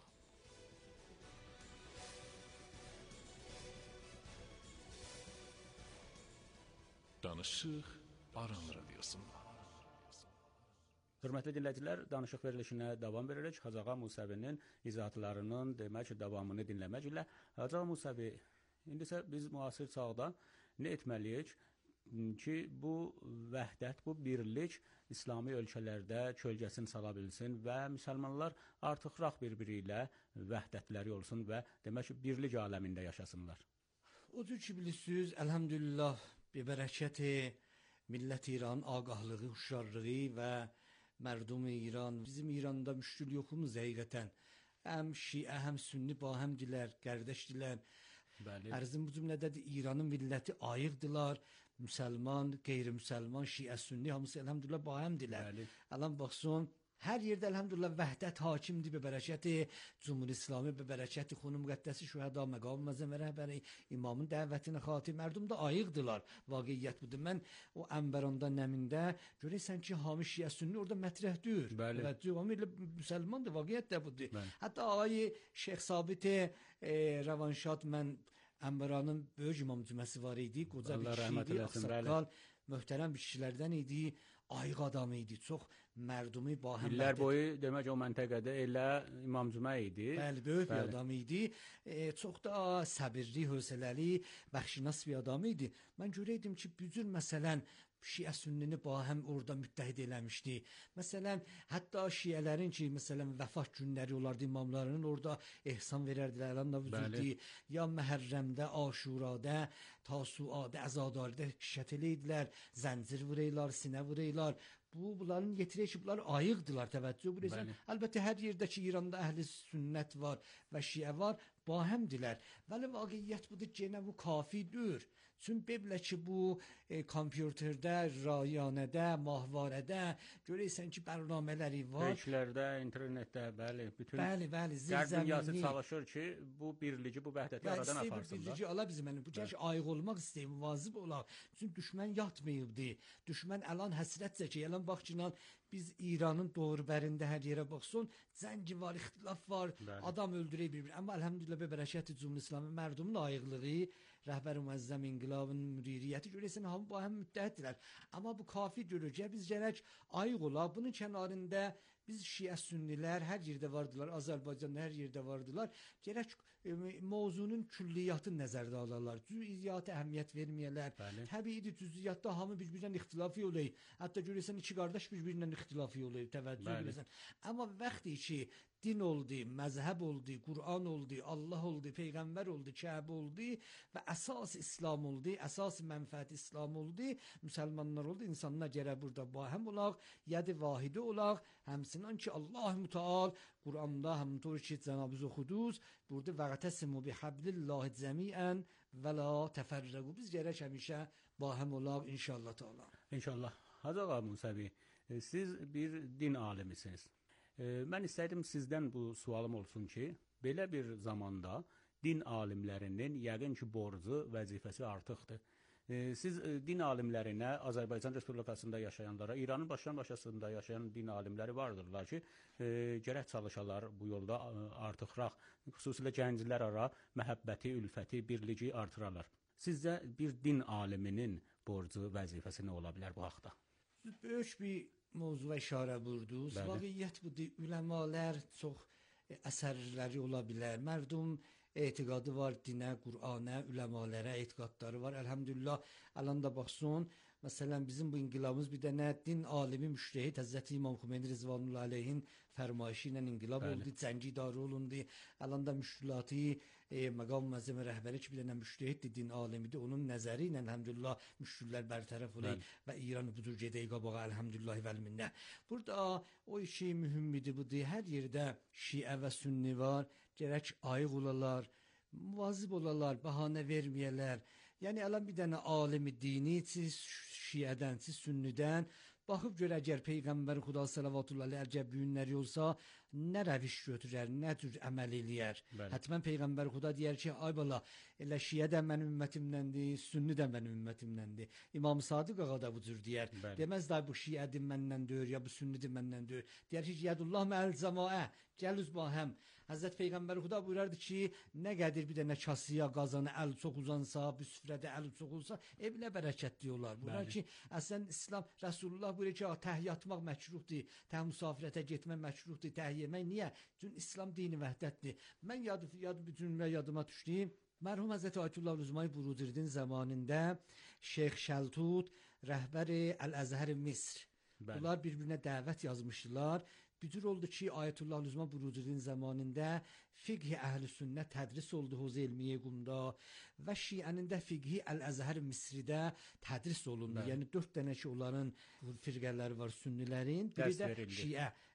L: Danışıq Aran radiosunda.
I: Hörmətli dinləyicilər, danışıq verilişinə davam veririk. Hacı Ağa Musəvinin izahatlarının demək davamını dinləmək ilə. Hacı Ağa Musəvi, indi isə biz müasir çağda nə etməliyik ki, bu vəhdət, bu birlik İslami ölkələrdə kölgəsini sala bilsin və müsəlmanlar artıq raq bir-biri ilə vəhdətləri olsun və demək ki, birlik aləmində yaşasınlar.
J: Odur ki, bilirsiniz, əlhəmdülillah, bebərəkəti millət İran ağahlığı, huşarlığı və mərdum İran, bizim İranda müşkül yoxumuz həqiqətən. Həm Şiə, həm Sünni bahəmdilər, qardaşdilər.
I: Bəli.
J: Ərzim bu cümlədə də İranın milləti ayıqdılar. Müsəlman, qeyri-müsəlman, Şiə, Sünni hamısı elhamdülillah bahəmdilər.
I: Bəli.
J: Alan baxsın, hər yerdə elhamdülillah vəhdət hakimdir be bərəkəti Cumhur İslami, be bərəkəti xunu müqəddəsi şühəda məqam məzəm və rəhbəri imamın dəvətinə xatir mərdum da ayıqdılar. Vaqiyyət budur. Mən o Ənbəranda nəmində görürsən ki, Hami Şiə Sünni orada mətrəhdür.
I: Bəli.
J: Və cümlə müsəlmandır. Vaqiyyət də budur.
I: Bəli.
J: Hətta ağay Şeyx Sabit e, Rəvanşad mən Ənbəranın böyük imam cüməsi var idi. Qoca bir kişi idi, ağsaqqal, möhtərəm bir kişilərdən idi. Ayıq adam idi. Çox mərdumi bahəm.
I: İllər boyu demək o məntəqədə elə imam cümə idi.
J: Bəli, böyük bir adam idi. E, çox da səbirli, hövsələli, bəxşinas bir adam idi. Mən görəydim ki, büzür məsələn Şiə Sünnini bahəm orada müttəhid eləmişdi. Məsələn, hətta Şiələrin ki, məsələn, vəfat günləri olardı imamlarının orada ehsan verərdilər, əlanla vüzurdi. Ya Məhərrəmdə, Aşurada, Tasuada, Əzadarda şişət eləydilər, zəncir vureylar, sinə vureylar. Bu, bunların yetirək ki, bunlar ayıqdılar, təvəccüh buraysan. Əlbəttə, hər yerdəki İranda əhli sünnət var və Şiə var, bahəmdilər. Vəli vaqiyyət budur, genə bu kafidir. Çün bebilə ki, bu e, kompüterdə, rayanədə, mahvarədə görəysən ki, bərnamələri var.
I: Peyçlərdə, internetdə, bəli, bütün
J: bəli, bəli,
I: qərb dünyası çalışır ki, bu birlici, bu vəhdəti aradan aparsın.
J: Birlici ala bizim mənim. Bu gəl ki, ayıq olmaq istəyir, müvazib olaq. Çünki düşmən yatmayıbdı. Düşmən əlan həsrət çəkir. Əlan bax ki, biz İranın doğru-bərində hər yerə baxsın, zəngi var, ixtilaf var, bəli. Adam öldürək bir-bir. Amma əlhəmdülillah be bərəkəti Cumhur İslami mərdumun ayıqlığı, rəhbər-i müəzzəm inqilabın müdiriyyəti görəsən hamı bu həm müttəhiddirlər. Amma bu kafi görəcək, biz gərək ayıq olaq. Bunun kənarında biz Şiə Sünnilər hər yerdə vardılar, Azərbaycanda hər yerdə vardılar. Gərək e, mövzunun külliyyatını nəzərdə alarlar. Cüziyyata əhəmiyyət verməyələr.
I: Bəli.
J: Təbiidir, cüziyyatda hamı bir-birindən ixtilafı olayı. Hətta görürsən iki qardaş bir-birindən ixtilafı olayı, təvəccüh görürsən. Amma vaxtı ki din oldu, məzhəb oldu, Qur'an oldu, Allah oldu, Peyğəmbər oldu, Kəbə oldu və əsas İslam oldu, əsas mənfəət İslam oldu, müsəlmanlar oldu, insanlar gərək burada bahəm olaq, yədi vahidi olaq, həmsindən ki Allah Müteal Qur'anda həmtor ki Cənab-ı Xuduz burada vəqtəsimu bihablillahi cəmiən və la təfərrəqu. Biz gərək həmişə bahəm olaq inşallah Teala.
I: İnşallah. Hacı ağa Musavi, siz bir din alimisiniz. Mən istəyirdim sizdən bu sualım olsun ki, belə bir zamanda din alimlərinin yəqin ki, borcu, vəzifəsi artıqdır. Siz din alimlərinə, Azərbaycan Respublikasında yaşayanlara, İranın başdan başasında yaşayan din alimləri vardırlar ki, gərək çalışalar bu yolda artıqraq, xüsusilə gənclər ara məhəbbəti, ülfəti, birlici artırarlar. Sizcə bir din aliminin borcu, vəzifəsi nə ola bilər bu haqda?
J: Böyük bir mövzuya işarə vurdunuz. Vaqiyyət budur, üləmalar çox əsərləri ola bilər. Mərdum etiqadı var dinə, Qur'ana, üləmalara etiqadları var. Əlhamdülillah, alan da baxsın. Məsələn, bizim bu inqilabımız bir dənə din alimi müştəhid Həzrəti İmam Xümeyni Rızvanullah aleyhin fərmayışı ilə inqilab Bəli. oldu, cəngi idarə olundu. Alan da müşkilatı e, məqam məzəmə rəhbəri ki, bir dənə müştəhiddir, din alimidir. Onun nəzəri ilə əlhamdülillah müşkillər bərtərəf olayı və İran budur gedək qabağa əlhamdülillah vəl-minnə. Burada o işi mühümmidir budur. Hər yerdə Şiə və Sünni var. Gərək ayıq olalar, muvazib olalar, bəhanə verməyələr. Yəni, ələn bir dənə alimi dini, siz Şiədən, siz Sünnidən baxıb görə əgər Peyğəmbər Xuda salavatullah aleyh əgər büyünləri olsa, nə rəviş götürər, nə tür əməl eləyər. Hətmən Peyğəmbər Xuda deyər ki, ay bala, elə Şiə də mənim ümmətimdəndir, Sünni də mənim ümmətimdəndir. İmam Sadiq ağa da bu cür deyər. Bəli. Deməz da bu Şiədir məndən döyür, ya bu Sünnidir məndən döyür. Deyər ki, Yədullah məəl cəmaə, gəl üzbahəm. Həzrət Peyğəmbər Xuda buyurardı ki, nə qədir bir dənə kasıya, qazana əl çox uzansa, bir süfrədə əl çox olsa, evlə bərəkətli olar. Buyurar ki, əslən İslam, Rəsulullah buyurur ki, təhiyyə atmaq məkruhdur, təhiyyə müsafirətə getmək məkruhdur, təhiyyə yemək. Niyə? Çünki İslam dini vəhdətdir. Mən yadı, yadı bir cümlə yadıma düşdüm. Mərhum Həzrət Ayətullah Rüzmay Burudirdin zamanında Şeyx Şəltud, rəhbəri Əl-Əzhər Misr. Bəli. Bunlar bir-birinə dəvət yazmışdılar. Bücür oldu ki, Ayətullah Lüzman Burudirin zamanında fiqh-i əhl-i sünnət tədris oldu Hozə Elmiyə Qumda və Şiənin də fiqh-i Əl-Əzhər Misridə tədris olundu. Bəli. Yəni dörd dənə ki, onların firqələri var sünnilərin, biri də Şiə.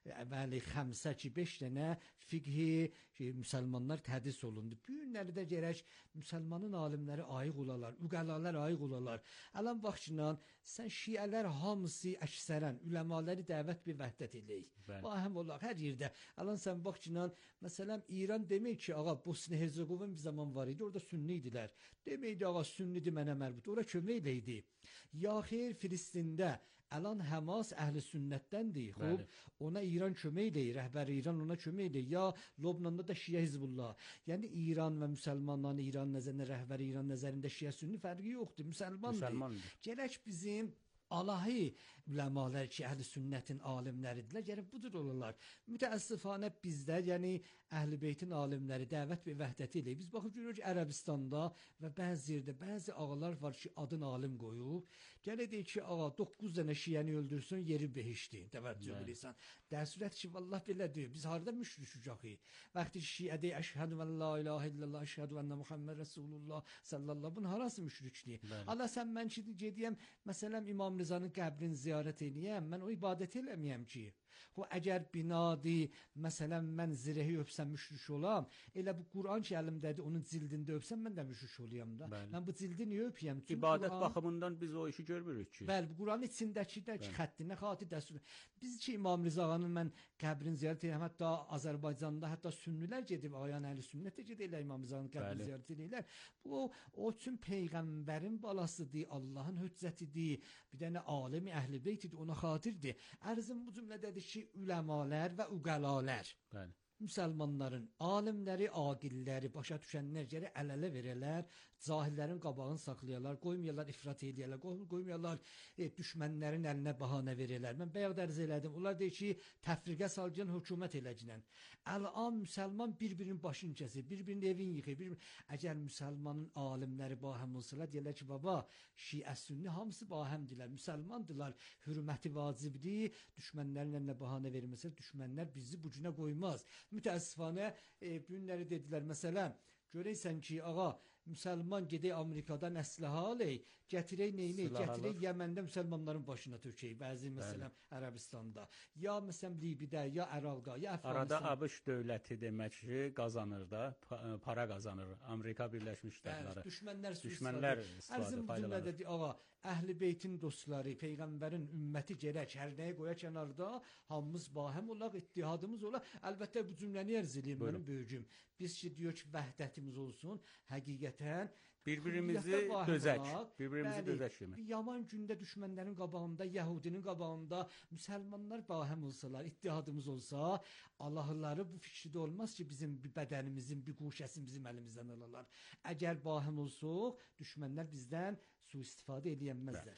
J: bəli, xəmsə ki, beş dənə fiqhi şey, müsəlmanlar tədris olundu. Bu günləri də gərək müsəlmanın alimləri ayıq olalar, üqəlalar ayıq olalar. Alan vaxtla sən şiələr hamısı əksərən üləmaları dəvət bir vəhdət eləyik. Vahəm olaq hər yerdə. Alan sən vaxtla məsələn İran demək ki, ağa Bosna Herzegovina bir zaman var idi, orada sünni idilər. Deməkdi ağa sünnidir mənə mərbut. Ora kömək eləydi. Ya xeyr Filistində Alan Həmas əhli sünnətdəndir. Xub, ona İran kömək eləyir, rəhbəri İran ona kömək eləyir. Ya Lubnanda da Şiə Hizbullah. Yəni İran və müsəlmanların İran nəzərində, rəhbəri İran nəzərində Şiə sünni fərqi yoxdur. Müsəlmandır. Müsəlmandır. Gərək bizim alahi üləmalar ki, əhl-i sünnətin alimləridirlər, yəni budur olurlar. Mütəəssifanə bizdə, yəni əhl-i beytin alimləri dəvət və vəhdəti ilə, biz baxıb görürük ki, Ərəbistanda və bəzi yerdə, bəzi ağalar var ki, adın alim qoyub, gələ deyir ki, ağa, doqquz dənə şiyəni öldürsün, yeri behişdir, təvəccüh bilirsən. Dər sürət ki, vallah belə deyir, biz harada müşrüşəcəki? Vaxtı şiə deyir, əşhədü və la ilahə illallah, əşhədü və Muhammed Rasulullah sallallahu, bunun harası müşrikdir? Allah sən mən ki, gediyəm, məsələn, İmam Rızanın qəbrini ziyarət eləyəm, mən o ibadət eləməyəm ki. O əgər binadi, məsələn, mən zirəhi öpsəm müşrik olam, elə bu Quran ki, əlimdədir, onun cildində öpsəm, mən də müşrik olayam da. Bəli. Mən bu cildi niyə öpəyəm?
I: İbadət Quran... baxımından biz o işi görmürük ki.
J: Bəli, bu Quranın içindəki də ki, xəttinə, xati dəsturi. Biz ki, İmam Rıza'nın mən qəbrini ziyarət edirəm, hətta Azərbaycanda, hətta sünnilər gedib, ayan əli sünnətə gedəylər İmam Rıza'nın qəbrini ziyarət edirlər. Bu, o üçün Peyğəmbərin balasıdır, Allahın höccətidir, bir dənə alimi əhl-i beytidir, ona xatirdir. Ərzim bu cümlədədir ki, üləmalar və üqəlalar, bəli, müsəlmanların alimləri, aqilləri, başa düşənlər gərək əl-ələ verələr, cahillərin qabağını saxlayalar, qoymayalar ifrat edəyərlər, qoymayalar e, düşmənlərin əlinə bahanə verələr. Mən bayaq dərz elədim, onlar deyir ki, təfriqə salgın hökumət eləcəkən. Əl-am müsəlman bir-birinin başını kəsir, bir-birinin evini yıxır. Bir əgər müsəlmanın alimləri bahəm olsalar, deyirlər ki, baba, şiə sünni hamısı bahəmdirlər, müsəlmandılar, hürməti vacibdir, düşmənlərin əlinə bahanə verməsə, düşmənlər bizi bu günə qoymaz. Mütəəssifanə e, günləri dedilər, məsələn, görəysən ki, ağa, müsəlman gedək Amerikadan əsləhə alək, gətirək neyini, gətirək Yəməndə müsəlmanların başına tökək, bəzi məsələn Ərəbistanda, ya məsələn Libidə, ya Əraqda, ya Əfqanistan.
I: Arada ABŞ dövləti demək ki, qazanır da, para qazanır, Amerika Birləşmiş Ştatları.
J: Düşmənlər düşmənlər istifadə, faydalanır. Ağa, əhl-i beytin dostları, Peyğəmbərin ümməti gərək, hər nəyə qoya kənarda, hamımız bahəm olaq, ittihadımız olaq. Əlbəttə bu cümləni ərz eləyim mənim böyücüm. Biz ki, diyor ki, vəhdətimiz olsun, həqiqətən
I: bir-birimizi dözək, bir-birimizi dözək kimi.
J: Bir yaman gündə düşmənlərin qabağında, Yəhudinin qabağında müsəlmanlar bahəm olsalar, ittihadımız olsa, Allahları bu fikirdə olmaz ki, bizim bir bədənimizin, bir quşəsini bizim əlimizdən alırlar. Əgər bahəm olsuq, düşmənlər bizdən sui-istifadə edəyənməzlər.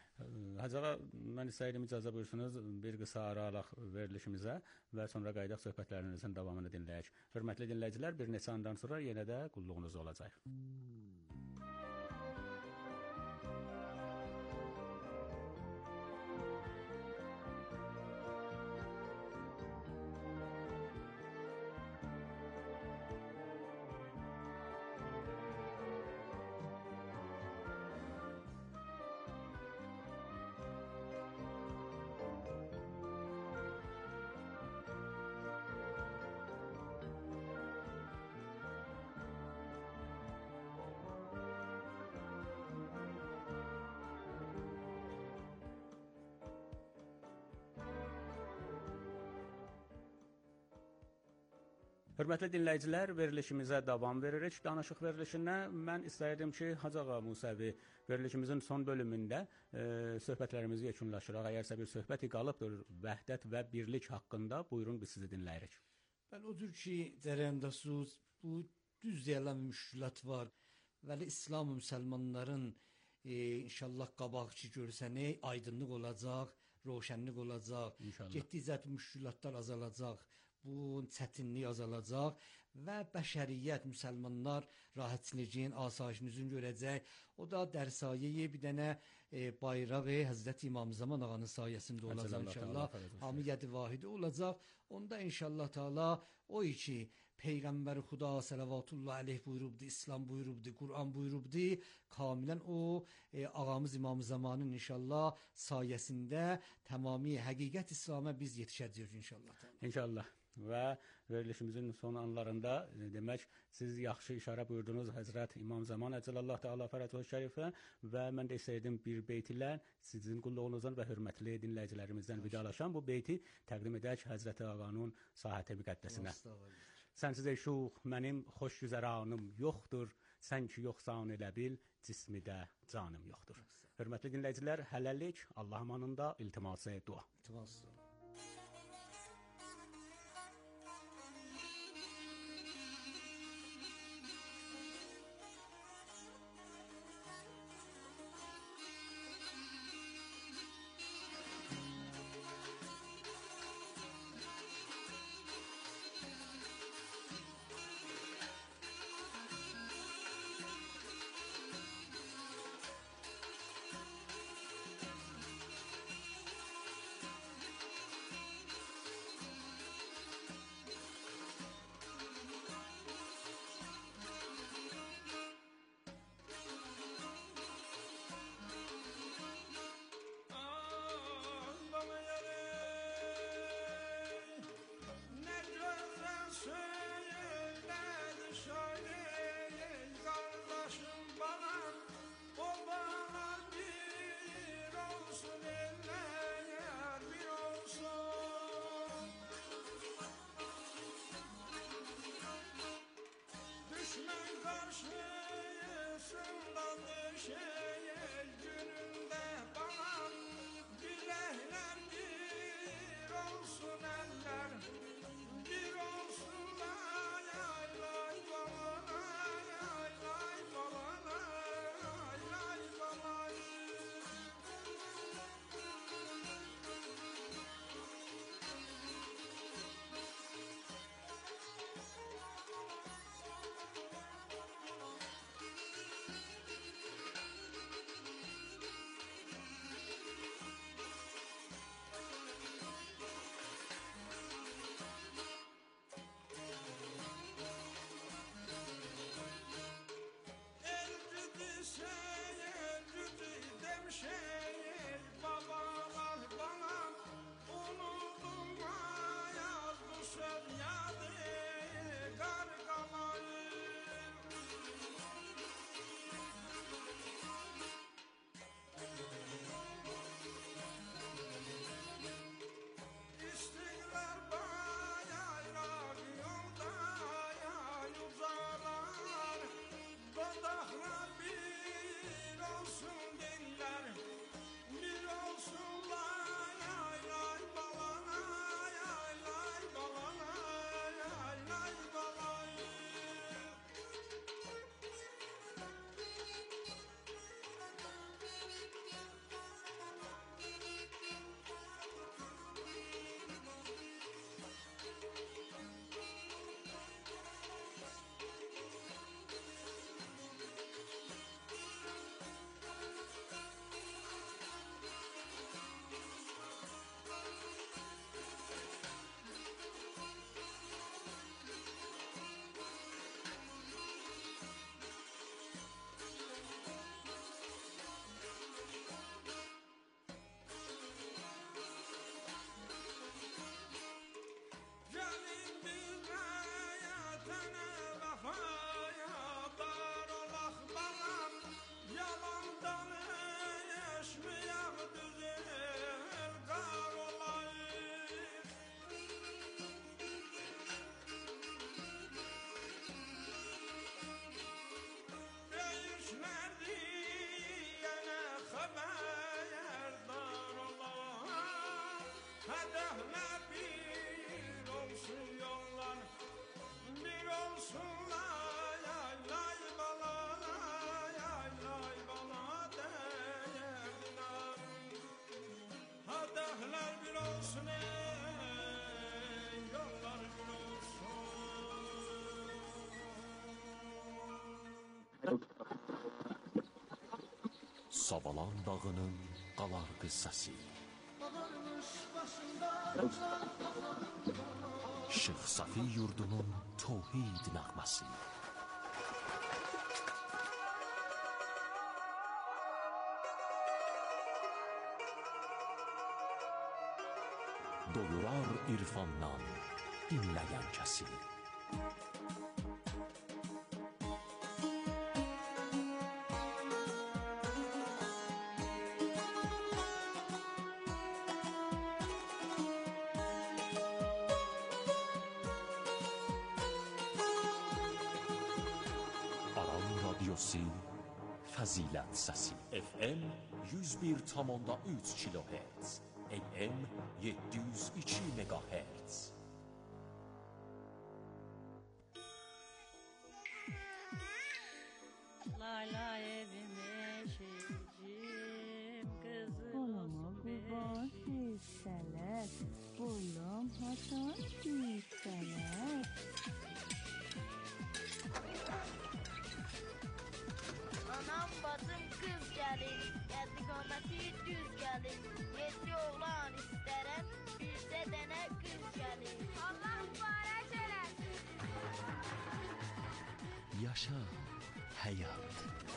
I: Hacı ağa, mən istəyirəm icazə buyursunuz bir qısa ara alaq verilişimizə və sonra qaydaq söhbətlərinizin davamını dinləyək. Hörmətli dinləyicilər, bir neçə andan sonra yenə də qulluğunuzda olacaq. Hörmətli dinləyicilər, verilişimizə davam veririk. Danışıq verilişinə mən istəyirdim ki, Hacı ağa Musəvi verilişimizin son bölümündə e, söhbətlərimizi yekunlaşıraq. Əgərsə bir söhbəti qalıbdır vəhdət və birlik haqqında, buyurun biz sizi dinləyirik.
J: Ben odur ki, dərəndəsiz, bu düz deyilən müşkülat var. Vəli İslam müsəlmanların e, inşallah qabaq ki görsəni, aydınlıq olacaq, roşənlik olacaq, getdi zət müşkülatlar azalacaq. Bu çətinlik azalacaq və bəşəriyyət, müsəlmanlar rahatçılığın, asayişinizin görəcək. O da dərsayəyə bir dənə e, bayrağı Həzrət İmam Zaman ağanın sayəsində olacaq inşallah. Hamiyyəti vahidi olacaq. Onda inşallah Teala o iki Peygamber Huda salavatullah aleyh buyurubdu, İslam buyurubdu, Kur'an buyurubdu. Kamilen o e, ağamız İmam Zaman'ın inşallah sayesinde tamami hakikat İslam'a biz yetişeceğiz inşallah.
I: İnşallah. Və verilişimizin son anlarında e, demək siz yaxşı işarə buyurdunuz Həzrət İmam Zaman Əcəlallah Teala Fərəcəhu Şərifə və mən də istəyirdim bir beyt ilə sizin qulluğunuzdan və hörmətli dinləyicilərimizdən vidalaşan bu beyti təqdim edək Həzrəti Ağanın sahətə müqəddəsinə. Sənsiz ey şux mənim xoş güzəranım yoxdur, sən ki yoxsan elə bil cismidə canım yoxdur. Hörmətli dinləyicilər, hələlik Allah amanında iltiması dua.
J: İltiması dua.
C: Savalan dağının qalar qıssası. Şeyx Safi yurdunun tevhid nəğməsi. Doyurar irfandan dinleyen kəsi. Aran Radyosu Fəzilət Səsi F M yüz bir tam onda üç kilohertz, A M yedi yüz iki megahertz.
M: Layla evime şecim kızım
N: Olama kurban isteler, oğlum Hasan isteler.
O: Anam bacım kız gelin, geldi komati düz gelin. Yedi oğlan isterim, bir de dene kız gelin. Allah mübarek eləsin.
C: Yaşa hayat.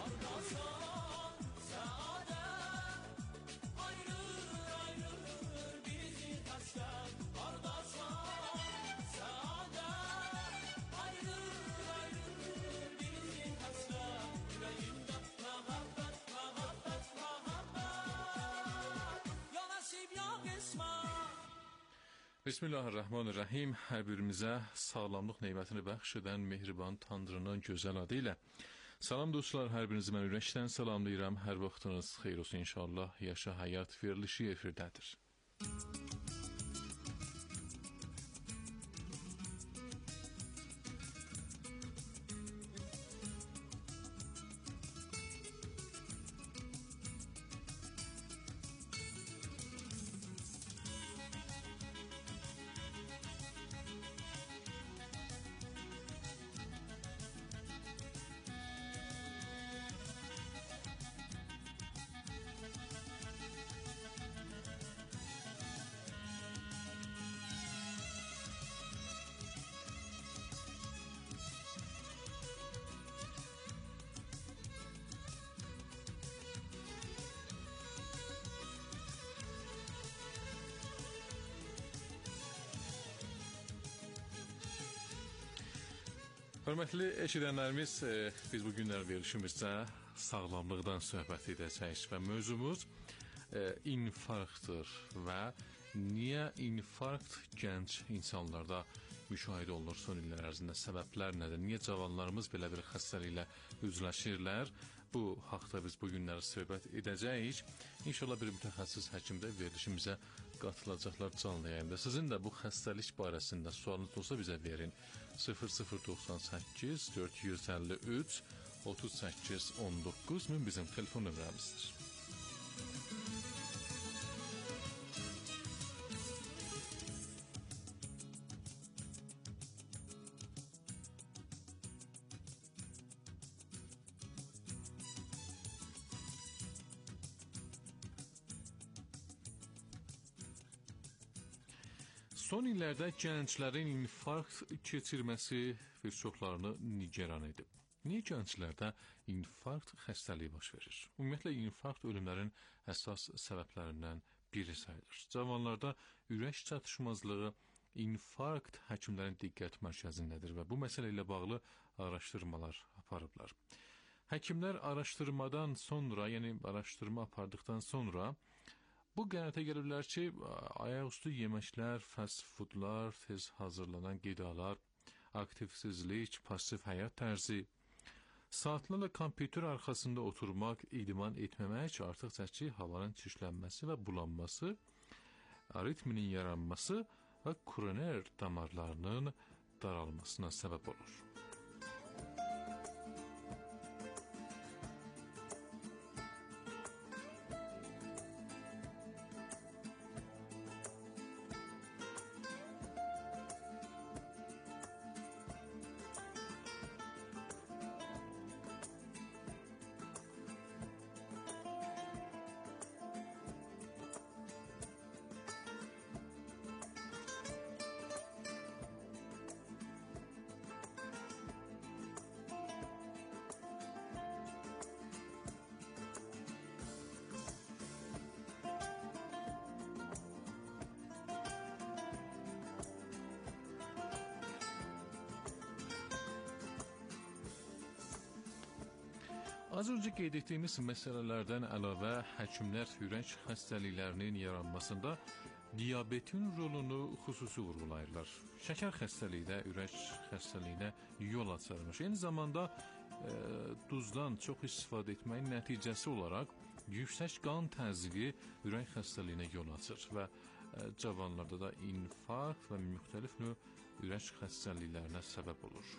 A: Bismillahirrahmanirrahim. Hər birimizə sağlamlıq neymətini bəxş edən mehriban Tanrının gözəl adı ilə salam dostlar, hər birinizi mən ürəkdən salamlayıram. Hər vaxtınız xeyir olsun inşallah. Yaşa həyat verilişi efirdədir. Hörmətli eşidənlərimiz, e, biz bu günlər verilişimizdə sağlamlıqdan söhbət edəcəyik və mövzumuz e, infarktdır və niyə infarkt gənc insanlarda müşahidə olunur son illər ərzində, səbəblər nədir, niyə cavanlarımız belə bir xəstəliklə üzləşirlər, bu haqda biz bu günləri söhbət edəcəyik. İnşallah bir mütəxəssis həkim də verilişimizə qatılacaqlar canlı yayında. Sizin də bu xəstəlik barəsində sualınız olsa bizə verin. sıfır sıfır doxsan səkkiz dörd yüz əlli üç otuz səkkiz on doqquz bizim telefon nömrəmizdir. Son illərdə gənclərin infarkt keçirməsi bir çoxlarını nigeran edib. Niyə gənclərdə infarkt xəstəliyi baş verir? Ümumiyyətlə, infarkt ölümlərin əsas səbəblərindən biri sayılır. Cavanlarda ürək çatışmazlığı infarkt həkimlərin diqqət mərkəzindədir və bu məsələ ilə bağlı araşdırmalar aparıblar. Həkimlər araşdırmadan sonra, yəni araşdırma apardıqdan sonra bu qənaətə gəlirlər ki, ayaqüstü yeməklər, fast foodlar, tez hazırlanan qidalar, aktivsizlik, pasiv həyat tərzi, saatlarla kompüter arxasında oturmaq, idman etməmək artıq çəki havanın çirklənməsi və bulanması, aritminin yaranması və koroner damarlarının daralmasına səbəb olur. Az önce qeyd etdiyimiz məsələlərdən əlavə həkimlər ürək xəstəliklərinin yaranmasında diabetin rolunu xüsusi vurğulayırlar. Şəkər xəstəliyi də ürək xəstəliyinə yol açarmış. Eyni zamanda e, duzdan çox istifadə etməyin nəticəsi olaraq yüksək qan təzyiqi ürək xəstəliyinə yol açır və e, cavanlarda da infarkt və müxtəlif növ ürək xəstəliklərinə səbəb olur.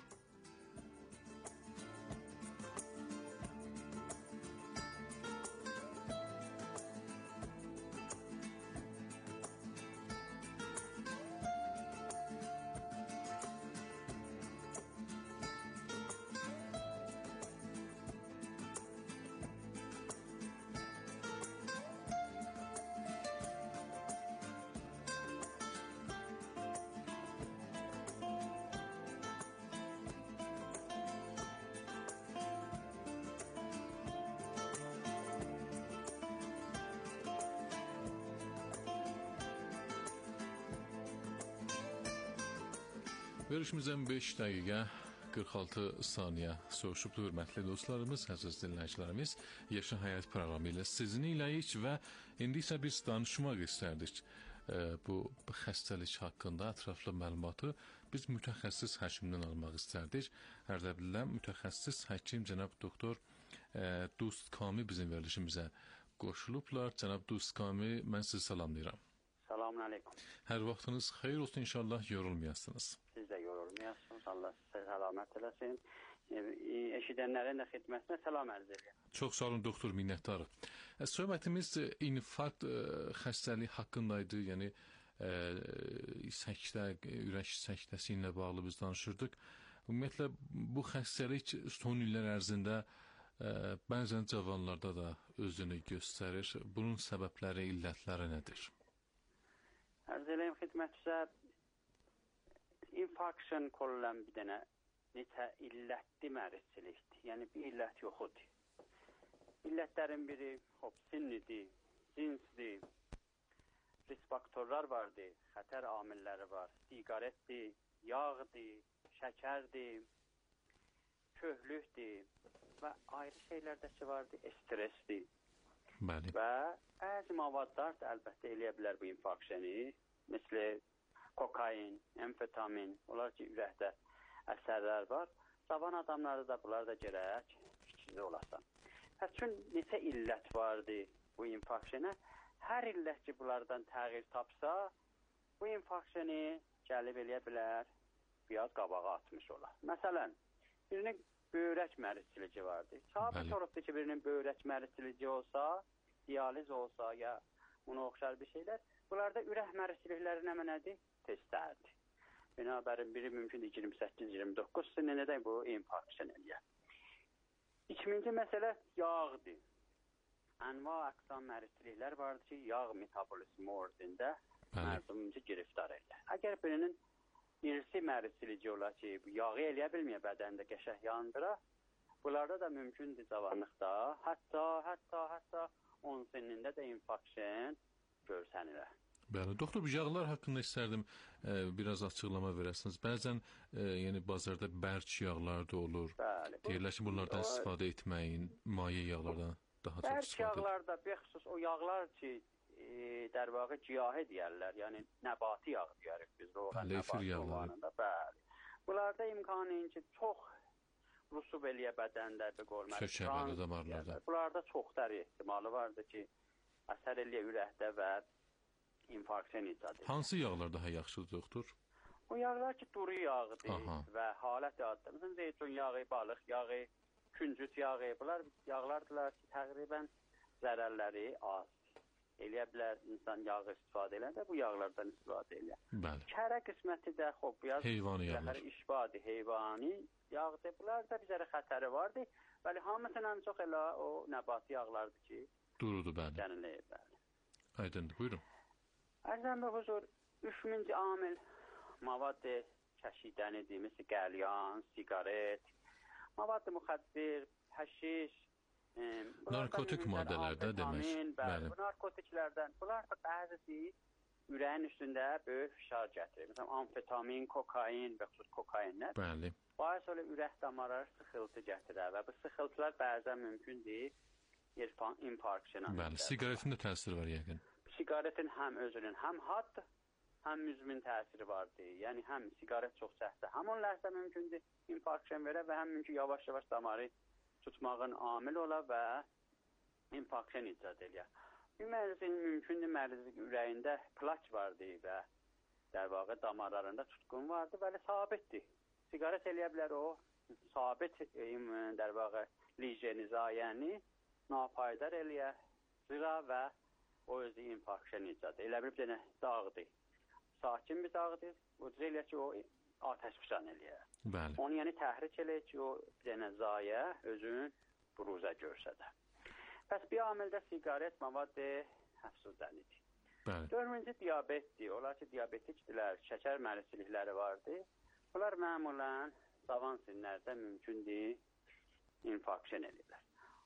A: Verilişimizdən beş dəqiqə qırx altı saniyə soğuşubdur, hörmətli dostlarımız, əziz dinləyicilərimiz. Yaşa Həyat proqramı ilə sizinləyik və indi isə biz danışmaq istərdik. E, bu xəstəlik haqqında ətraflı məlumatı biz mütəxəssis həkimdən almaq istərdik. Ərdə bililən mütəxəssis həkim cənab doktor e, Dostkami bizim verilişimizə qoşulublar. Cənab Dostkami, mən sizi salamlayıram.
P: Selamun aleyküm.
A: Hər vaxtınız xeyir olsun, inşallah yorulmayasınız.
P: Siz də yorulmayasınız, Allah sizə səlamət eləsin. Eşidənlərin də xidmətinə salam ərz edirəm.
A: Çox sağ olun doktor, minnətdarıq. Söhbətimiz infarkt xəstəliyi haqqındaydı, yəni e, səkdə, ürək səkdəsi ilə bağlı biz danışırdıq. Ümumiyyətlə bu xəstəlik son illər ərzində e, bəzən cavanlarda da özünü göstərir. Bunun səbəbləri, illətləri nədir?
P: Ərz eləyim xidmətinizə, infarksiyon qorulan bir dənə neçə illətli mərizçilikdir. Yəni bir illət yoxudur. İllətlərin biri hop, sinnidir, cinsdir, risk faktorlar vardır, xətər amilləri var, siqaretdir, yağdır, şəkərdir, köhlükdir və ayrı şeylər də ki vardır, stressdir.
A: Bəli.
P: Və bəzi mavadlar da əlbəttə eləyə bilər bu infarksiyonu. Misli kokain, amfetamin, onlar ki ürəkdə əsərlər var. Cavan adamlarda da bunlar da gərək fikirli olasan. Hətta neçə illət vardı bu infarksiyona? Hər illət ki bunlardan təğyir tapsa, bu infarksiyonu gəlib eləyə bilər, biraz qabağa atmış olar. Məsələn, birinin böyrək mərizçiliyi vardı. Sabit olubdur ki, birinin böyrək mərizçiliyi olsa, dializ olsa ya ona oxşar bir şeylər, bunlarda ürək mərizçilikləri nə mənədir? Testlərdir. Binabərin biri mümkün iyirmi səkkiz iyirmi doqquz sinədən bu infarksiyon eləyər. İkinci məsələ yağdır. Ənva əqsam mərizçiliklər vardır ki, yağ metabolizmi ordində mərdumcu giriftar eləyər. Əgər birinin irsi mərizçiliyi olar ki, yağı eləyə bilməyə bədəndə qəşəh yandıra, bunlarda da mümkündür cavanlıqda, hətta, hətta, hətta on sinində də infarksiyon görsənilər.
A: Bəli, doktor, bu yağlar haqqında istərdim e, biraz açıqlama verəsiniz. Bəzən e, yəni bazarda bərk yağlar da olur.
P: Bəli.
A: Deyirlər ki, bunlardan o, istifadə etməyin, maye yağlardan daha çox
P: bərk
A: istifadə.
P: Bərk yağlarda, bəxüsus o yağlar ki, e, dərvağı ciyahi deyərlər, yəni nəbati yağ deyərik biz.
A: Bəli, efir yağları.
P: Bəli. Bunlarda imkanın ki, çox rusub eləyə bədəndə bir qorməli.
A: Şəkərli damarlarda.
P: Bunlarda çox dəri ehtimalı vardır ki, əsər eləyə ürəkdə və infarksiyon icad edir.
A: Hansı yağlar daha yaxşıdır, doktor?
P: O yağlar ki, duru yağıdır. Aha. Və halət yağıdır. Məsələn, zeytun yağı, balıq yağı, küncüt yağı, bunlar yağlardırlar ki, təqribən zərərləri az. Eləyə bilər, insan yağı istifadə eləndə bu yağlardan istifadə eləyər.
A: Bəli.
P: Kərə qisməti də, xob, biraz
A: heyvani yağlar.
P: İşbadı, heyvani yağdır. Bunlar da bizərə xətəri vardır. Bəli, hamısından çox elə o nəbati yağlardır ki,
A: durudur, bəli.
P: Gənilir, bəli.
A: Aydındır, buyurun.
P: Ərzən və huzur, üçüncü amil mavad-ı kəşidəni deyimiz, qəlyan, siqaret, mavad-ı müxəddir, həşiş,
A: narkotik maddələrdə demək.
P: Bəli, bu narkotiklərdən, bunlar da bəzisi ürəyin üstündə böyük fişar gətirir. Məsələn, amfetamin, kokain və xüsus kokainlər.
A: Bəli.
P: Baş elə ürək damarları sıxıltı gətirir və bu sıxıltılar bəzən mümkündür infarksiyon.
A: Bəli, siqaretin də təsiri var yəqin.
P: Siqaretin həm özünün həm had, həm müzmin təsiri vardır. Yəni həm siqaret çox səsdə, həm onlarsa mümkündür infarksiyon verə və həm mümkün yavaş-yavaş damarı tutmağın amil ola və infarksiyon icad edir. Bir mərzin mümkündür mərzin ürəyində plak vardır və dərvağı damarlarında tutqun vardır və sabitdir. Siqaret eləyə bilər o sabit dərvağı lijenizayəni napaydar eləyə zira və o özü infarksiyon icad edir. Elə bir dənə dağdır. Sakin bir dağdır. O cüzə ki o atəş fişan eləyər.
A: Bəli.
P: Onu yəni təhrik eləyir ki o bir dənə zayə özünün buruzə görsədə. Bəs bir amildə siqaret mavaddə əfsudənidir.
A: Bəli.
P: Dördüncü diabetdir. Onlar ki diabetikdirlər, şəkər mərisilikləri vardır. Bunlar məmulən cavan sinlərdə mümkündür infarksiyon edirlər.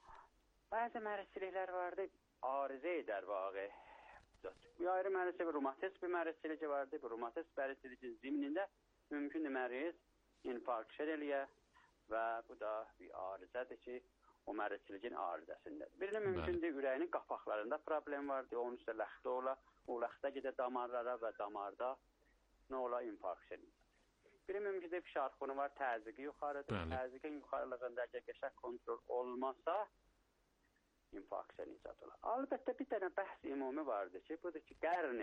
P: Bəzi mərisiliklər vardır, arızə edər vağı. Bir ayrı mərisilik, romatist bir mərisilik vardır. Bu romatist mərisilik zimnində mümkündür məriz infarksiyon eləyə və bu da bir arızədir ki, o mərisiligin arızəsindədir. Birinin mümkündür ürəyinin qapaqlarında problem vardır, onun üstə ləxtə ola, o ləxtə gedə damarlara və damarda nə ola infarksiyon edir. Biri mümkündür fişarxunu var, təzyiqi yuxarıdır. Təzyiqin yuxarılığında əgər qəşəng kontrol olmasa infarksiyon icad olar. Əlbəttə bir dənə bəhs ümumi vardır ki, budur ki, qərni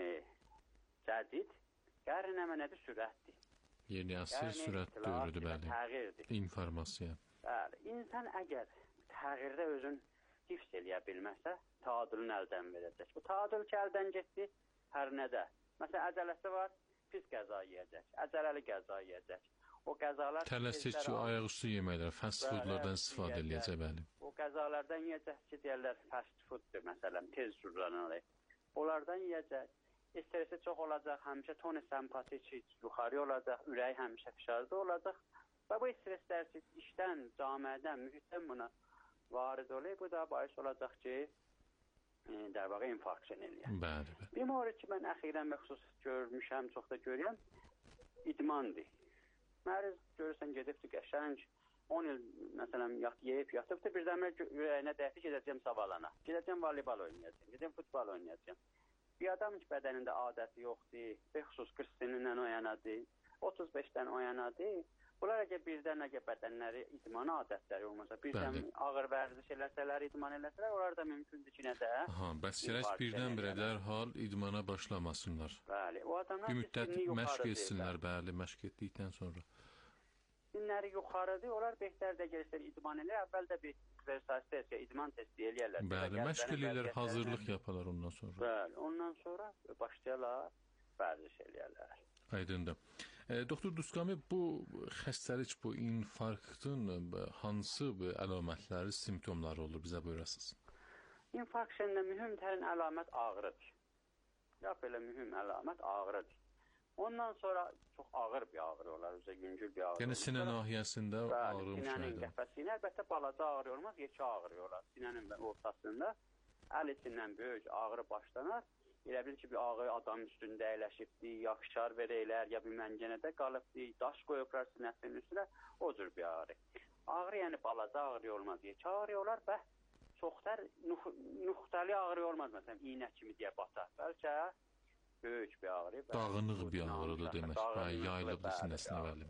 P: cədid, qərni əmənədir sürətdir.
A: Yeni əsr sürət dövrüdür, bəli.
P: Təğirdir.
A: İnformasiya.
P: Bəli. İnsan əgər təğirdə özün hifz eləyə bilməsə, taadülün əldən verəcək. Bu taadül ki, əldən getdi, hər nədə. Məsələn, əcələsi var, pis qəza yeyəcək, əcələli qəza yeyəcək. O qəzalar...
A: Tələsik ki, ayaq üstü yeməklər, fast foodlardan istifadə eləyəcək, bəli.
P: O qəzalardan yeyəcək ki, deyərlər, fast fooddur, məsələn, tez sürülanır. Onlardan yeyəcək. İstresi çox olacaq, həmişə toni sempatik yuxarı olacaq, ürək həmişə fişarda olacaq. Və bu streslər işdən, camiədən, mühitdən buna varid olur. Bu da bahis olacaq ki, dərvağı infarksiyon eləyər.
A: Bəli, bəli.
P: Bir mövrid ki, mən əxirən və xüsus görmüşəm, çox da görürəm, idmandır. Məriz görürsən, gedibdir qəşəng, on il, məsələn, yeyib yatıbdır, birdən ürəyinə dəydi, gedəcəm savalana, gedəcəm voleybol oynayacam, gedəcəm futbol oynayacam. Bir adam ki, bədənində adəti yoxdur, və xüsus qırx sinindən oyanadı, otuz beşdən oyanadı. Bunlar əgər birdən əgər bədənləri idman adətləri olmasa, birdən ağır vərziş eləsələr, idman eləsələr, onlar da mümkündür ki, nə də?
A: Aha, bəs gərək birdən-birə dərhal idmana başlamasınlar.
P: Bəli, o adamlar
A: bir müddət məşq etsinlər, bəli, məşq etdikdən sonra.
P: Sinləri yuxarıdır, onlar behtərdə gəlirsə idman eləyər, əvvəldə bir versasiya, idman testi eləyərlər.
A: Bəli, məşq eləyərlər, hazırlıq yaparlar ondan sonra.
P: Bəli, ondan sonra başlayarlar, vərziş eləyərlər.
A: Aydındır. E, Doktor Duskami, bu xəstəlik, bu infarktın hansı əlamətləri, simptomları olur? Bizə buyurasınız.
P: İnfarksiyonda mühümtərin əlamət ağrıdır. Ya belə mühüm əlamət ağrıdır. Ondan sonra çox ağır bir ağrı olar, özə yüngül bir ağrı.
A: Yəni sinə nahiyəsində ağrı müşahidə.
P: Sinənin qəfəsində, əlbəttə balaca ağrı olmaz, yekə ağrı olar. Sinənin ortasında əl içindən böyük ağrı başlanar. Elə bil ki, bir ağrı adam üstündə əyləşibdir, ya fişar verəklər, ya bir məncənədə qalıbdır, daş qoyublar sinəsinin üstünə, o cür bir ağrı. Ağrı yəni balaca ağrı olmaz, yekə ağrı olar və çoxlar nüxtəli ağrı olmaz, məsələn, iynə kimi deyə batar. Bəlkə böyük bir ağrı.
A: Dağınıq bir ağrıdır demək, yayılıqdır sinəsinə, bəli.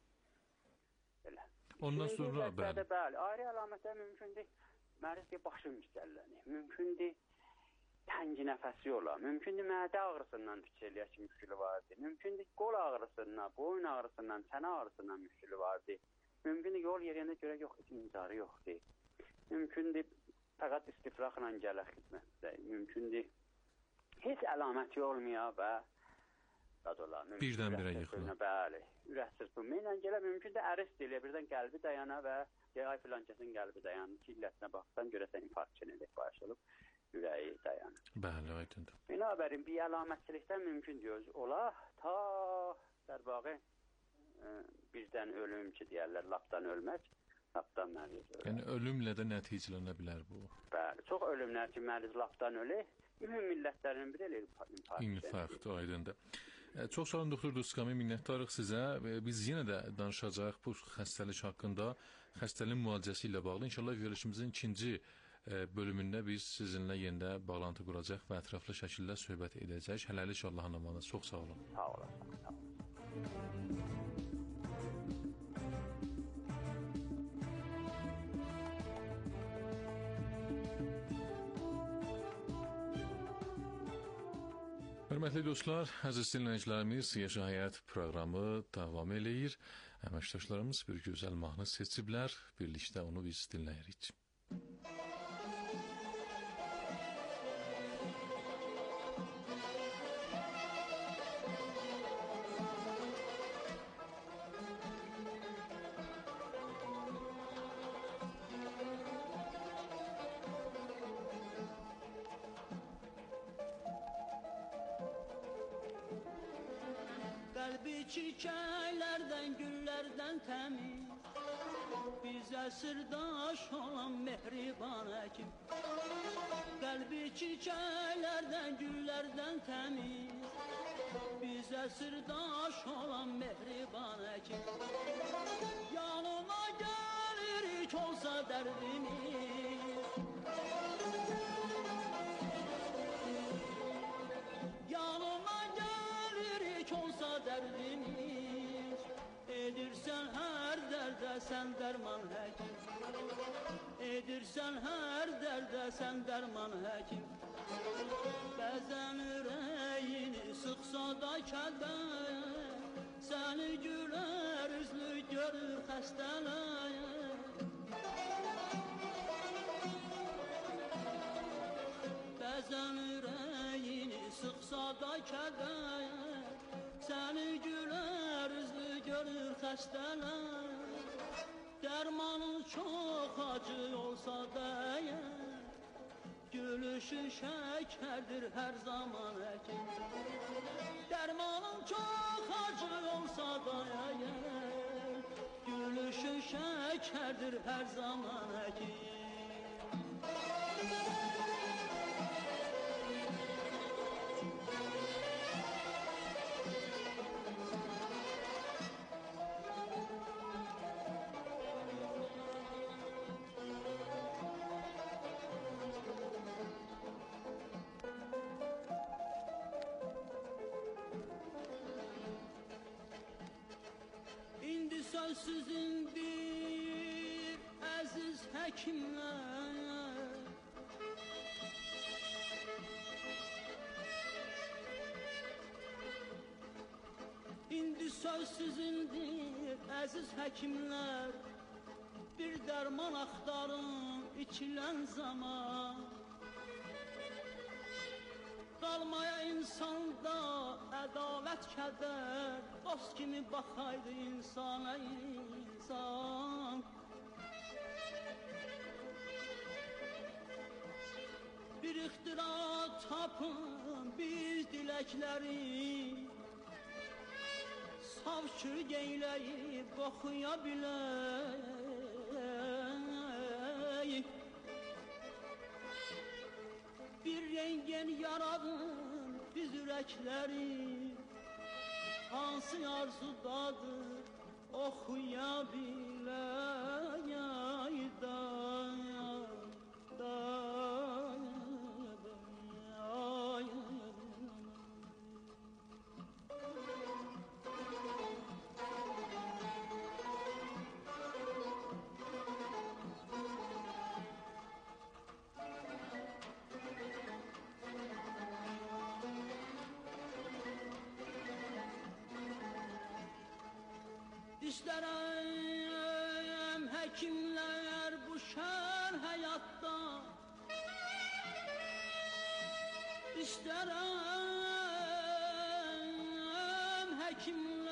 P: Belə.
A: Ondan sonra, bəli.
P: Bəli, ayrı əlamətlər mümkündür, məriz deyə başım yüksəllənir, mümkündür, təngi nəfəsi ola, mümkündür mədə ağrısından fikirləyə ki, müşkülü vardır, mümkündür qol ağrısından, boyun ağrısından, çənə ağrısından müşkülü vardır, mümkündür yol yerində görə yox, incarı yoxdur, mümkündür fəqat istifraqla gələ xidmətdə, mümkündür heç əlaməti olmaya və dadolar.
A: Birdən-birə yıxılır.
P: Bəli, ürək çırpınma ilə gələ, mümkündür ərist eləyə, birdən qəlbi dayana və ay filankəsin qəlbi dayanır ki, illətinə baxsan, görəsən infarksiyon edək baş olub. Ürəyi dayanır.
A: Bəli, aydındır.
P: Binabərin bir əlamətçilikdən mümkün deyil. Ola ta dərbağı e, birdən ölüm ki, deyərlər, lapdan ölmək. Lapdan məriz ölə.
A: Yəni ölümlə də nəticələnə bilər bu.
P: Bəli, çox ölümlər ki, məriz lapdan ölə. Ümumi millətlərin biri elə infarkt.
A: İnfarkt, aydındır. Çox sağ olun doktor Dostqami, minnətdarıq sizə. Biz yenə də danışacağıq bu xəstəlik haqqında, xəstəliyin müalicəsi ilə bağlı. İnşallah verilişimizin ikinci bölümündə biz sizinlə yenidə bağlantı quracaq və ətraflı şəkildə söhbət edəcək. Hələlik Allahın amanı. Çox sağ olun.
P: Sağ olun. Sağ olun.
A: Hörmətli dostlar, əziz dinləyicilərimiz, Yaşa Həyat proqramı davam eləyir. Əməkdaşlarımız bir gözəl mahnı seçiblər, birlikdə onu biz dinləyirik.
Q: Qəlbi çiçəklərdən, güllərdən təmiz, bizə sirdaş olan mehriban həkim. Qəlbi çiçəklərdən, güllərdən təmiz, bizə sirdaş olan mehriban həkim. Yanına gəlirik olsa dərdimiz, yanına gəlirik olsa dərdimiz, edirsən hər dərdə sən dərman həkim, edirsən hər dərdə sən dərman həkim. Bəzən ürəyini sıxsa da kəlbək, səni gülər üzlü görür xəstələk. Bəzən ürəyini sıxsa da kəlbək, səni gülər üzlü görür xəstələk. Dərmanın çox acı olsa da əgər, gülüşü şəkərdir hər zaman həkim. Dərmanın çox acı olsa da əgər, gülüşü şəkərdir hər zaman həkim. İndi sözsüzündir əziz həkimlər, İndi sözsüzündir əziz həkimlər, bir dərman axtarın içilən zaman. Qalmaya insanda ədalət kədər, dost kimi baxaydı insana insan. Bir ixtira tapın biz diləkləri, saf çürük eyləyib oxuya bilək. Bir rengen yaradın biz ürəkləri, hansı arzudadır oxuya bilək. Da, da, İstərəm həkimlər bu şər həyatda, İstərəm həkimlər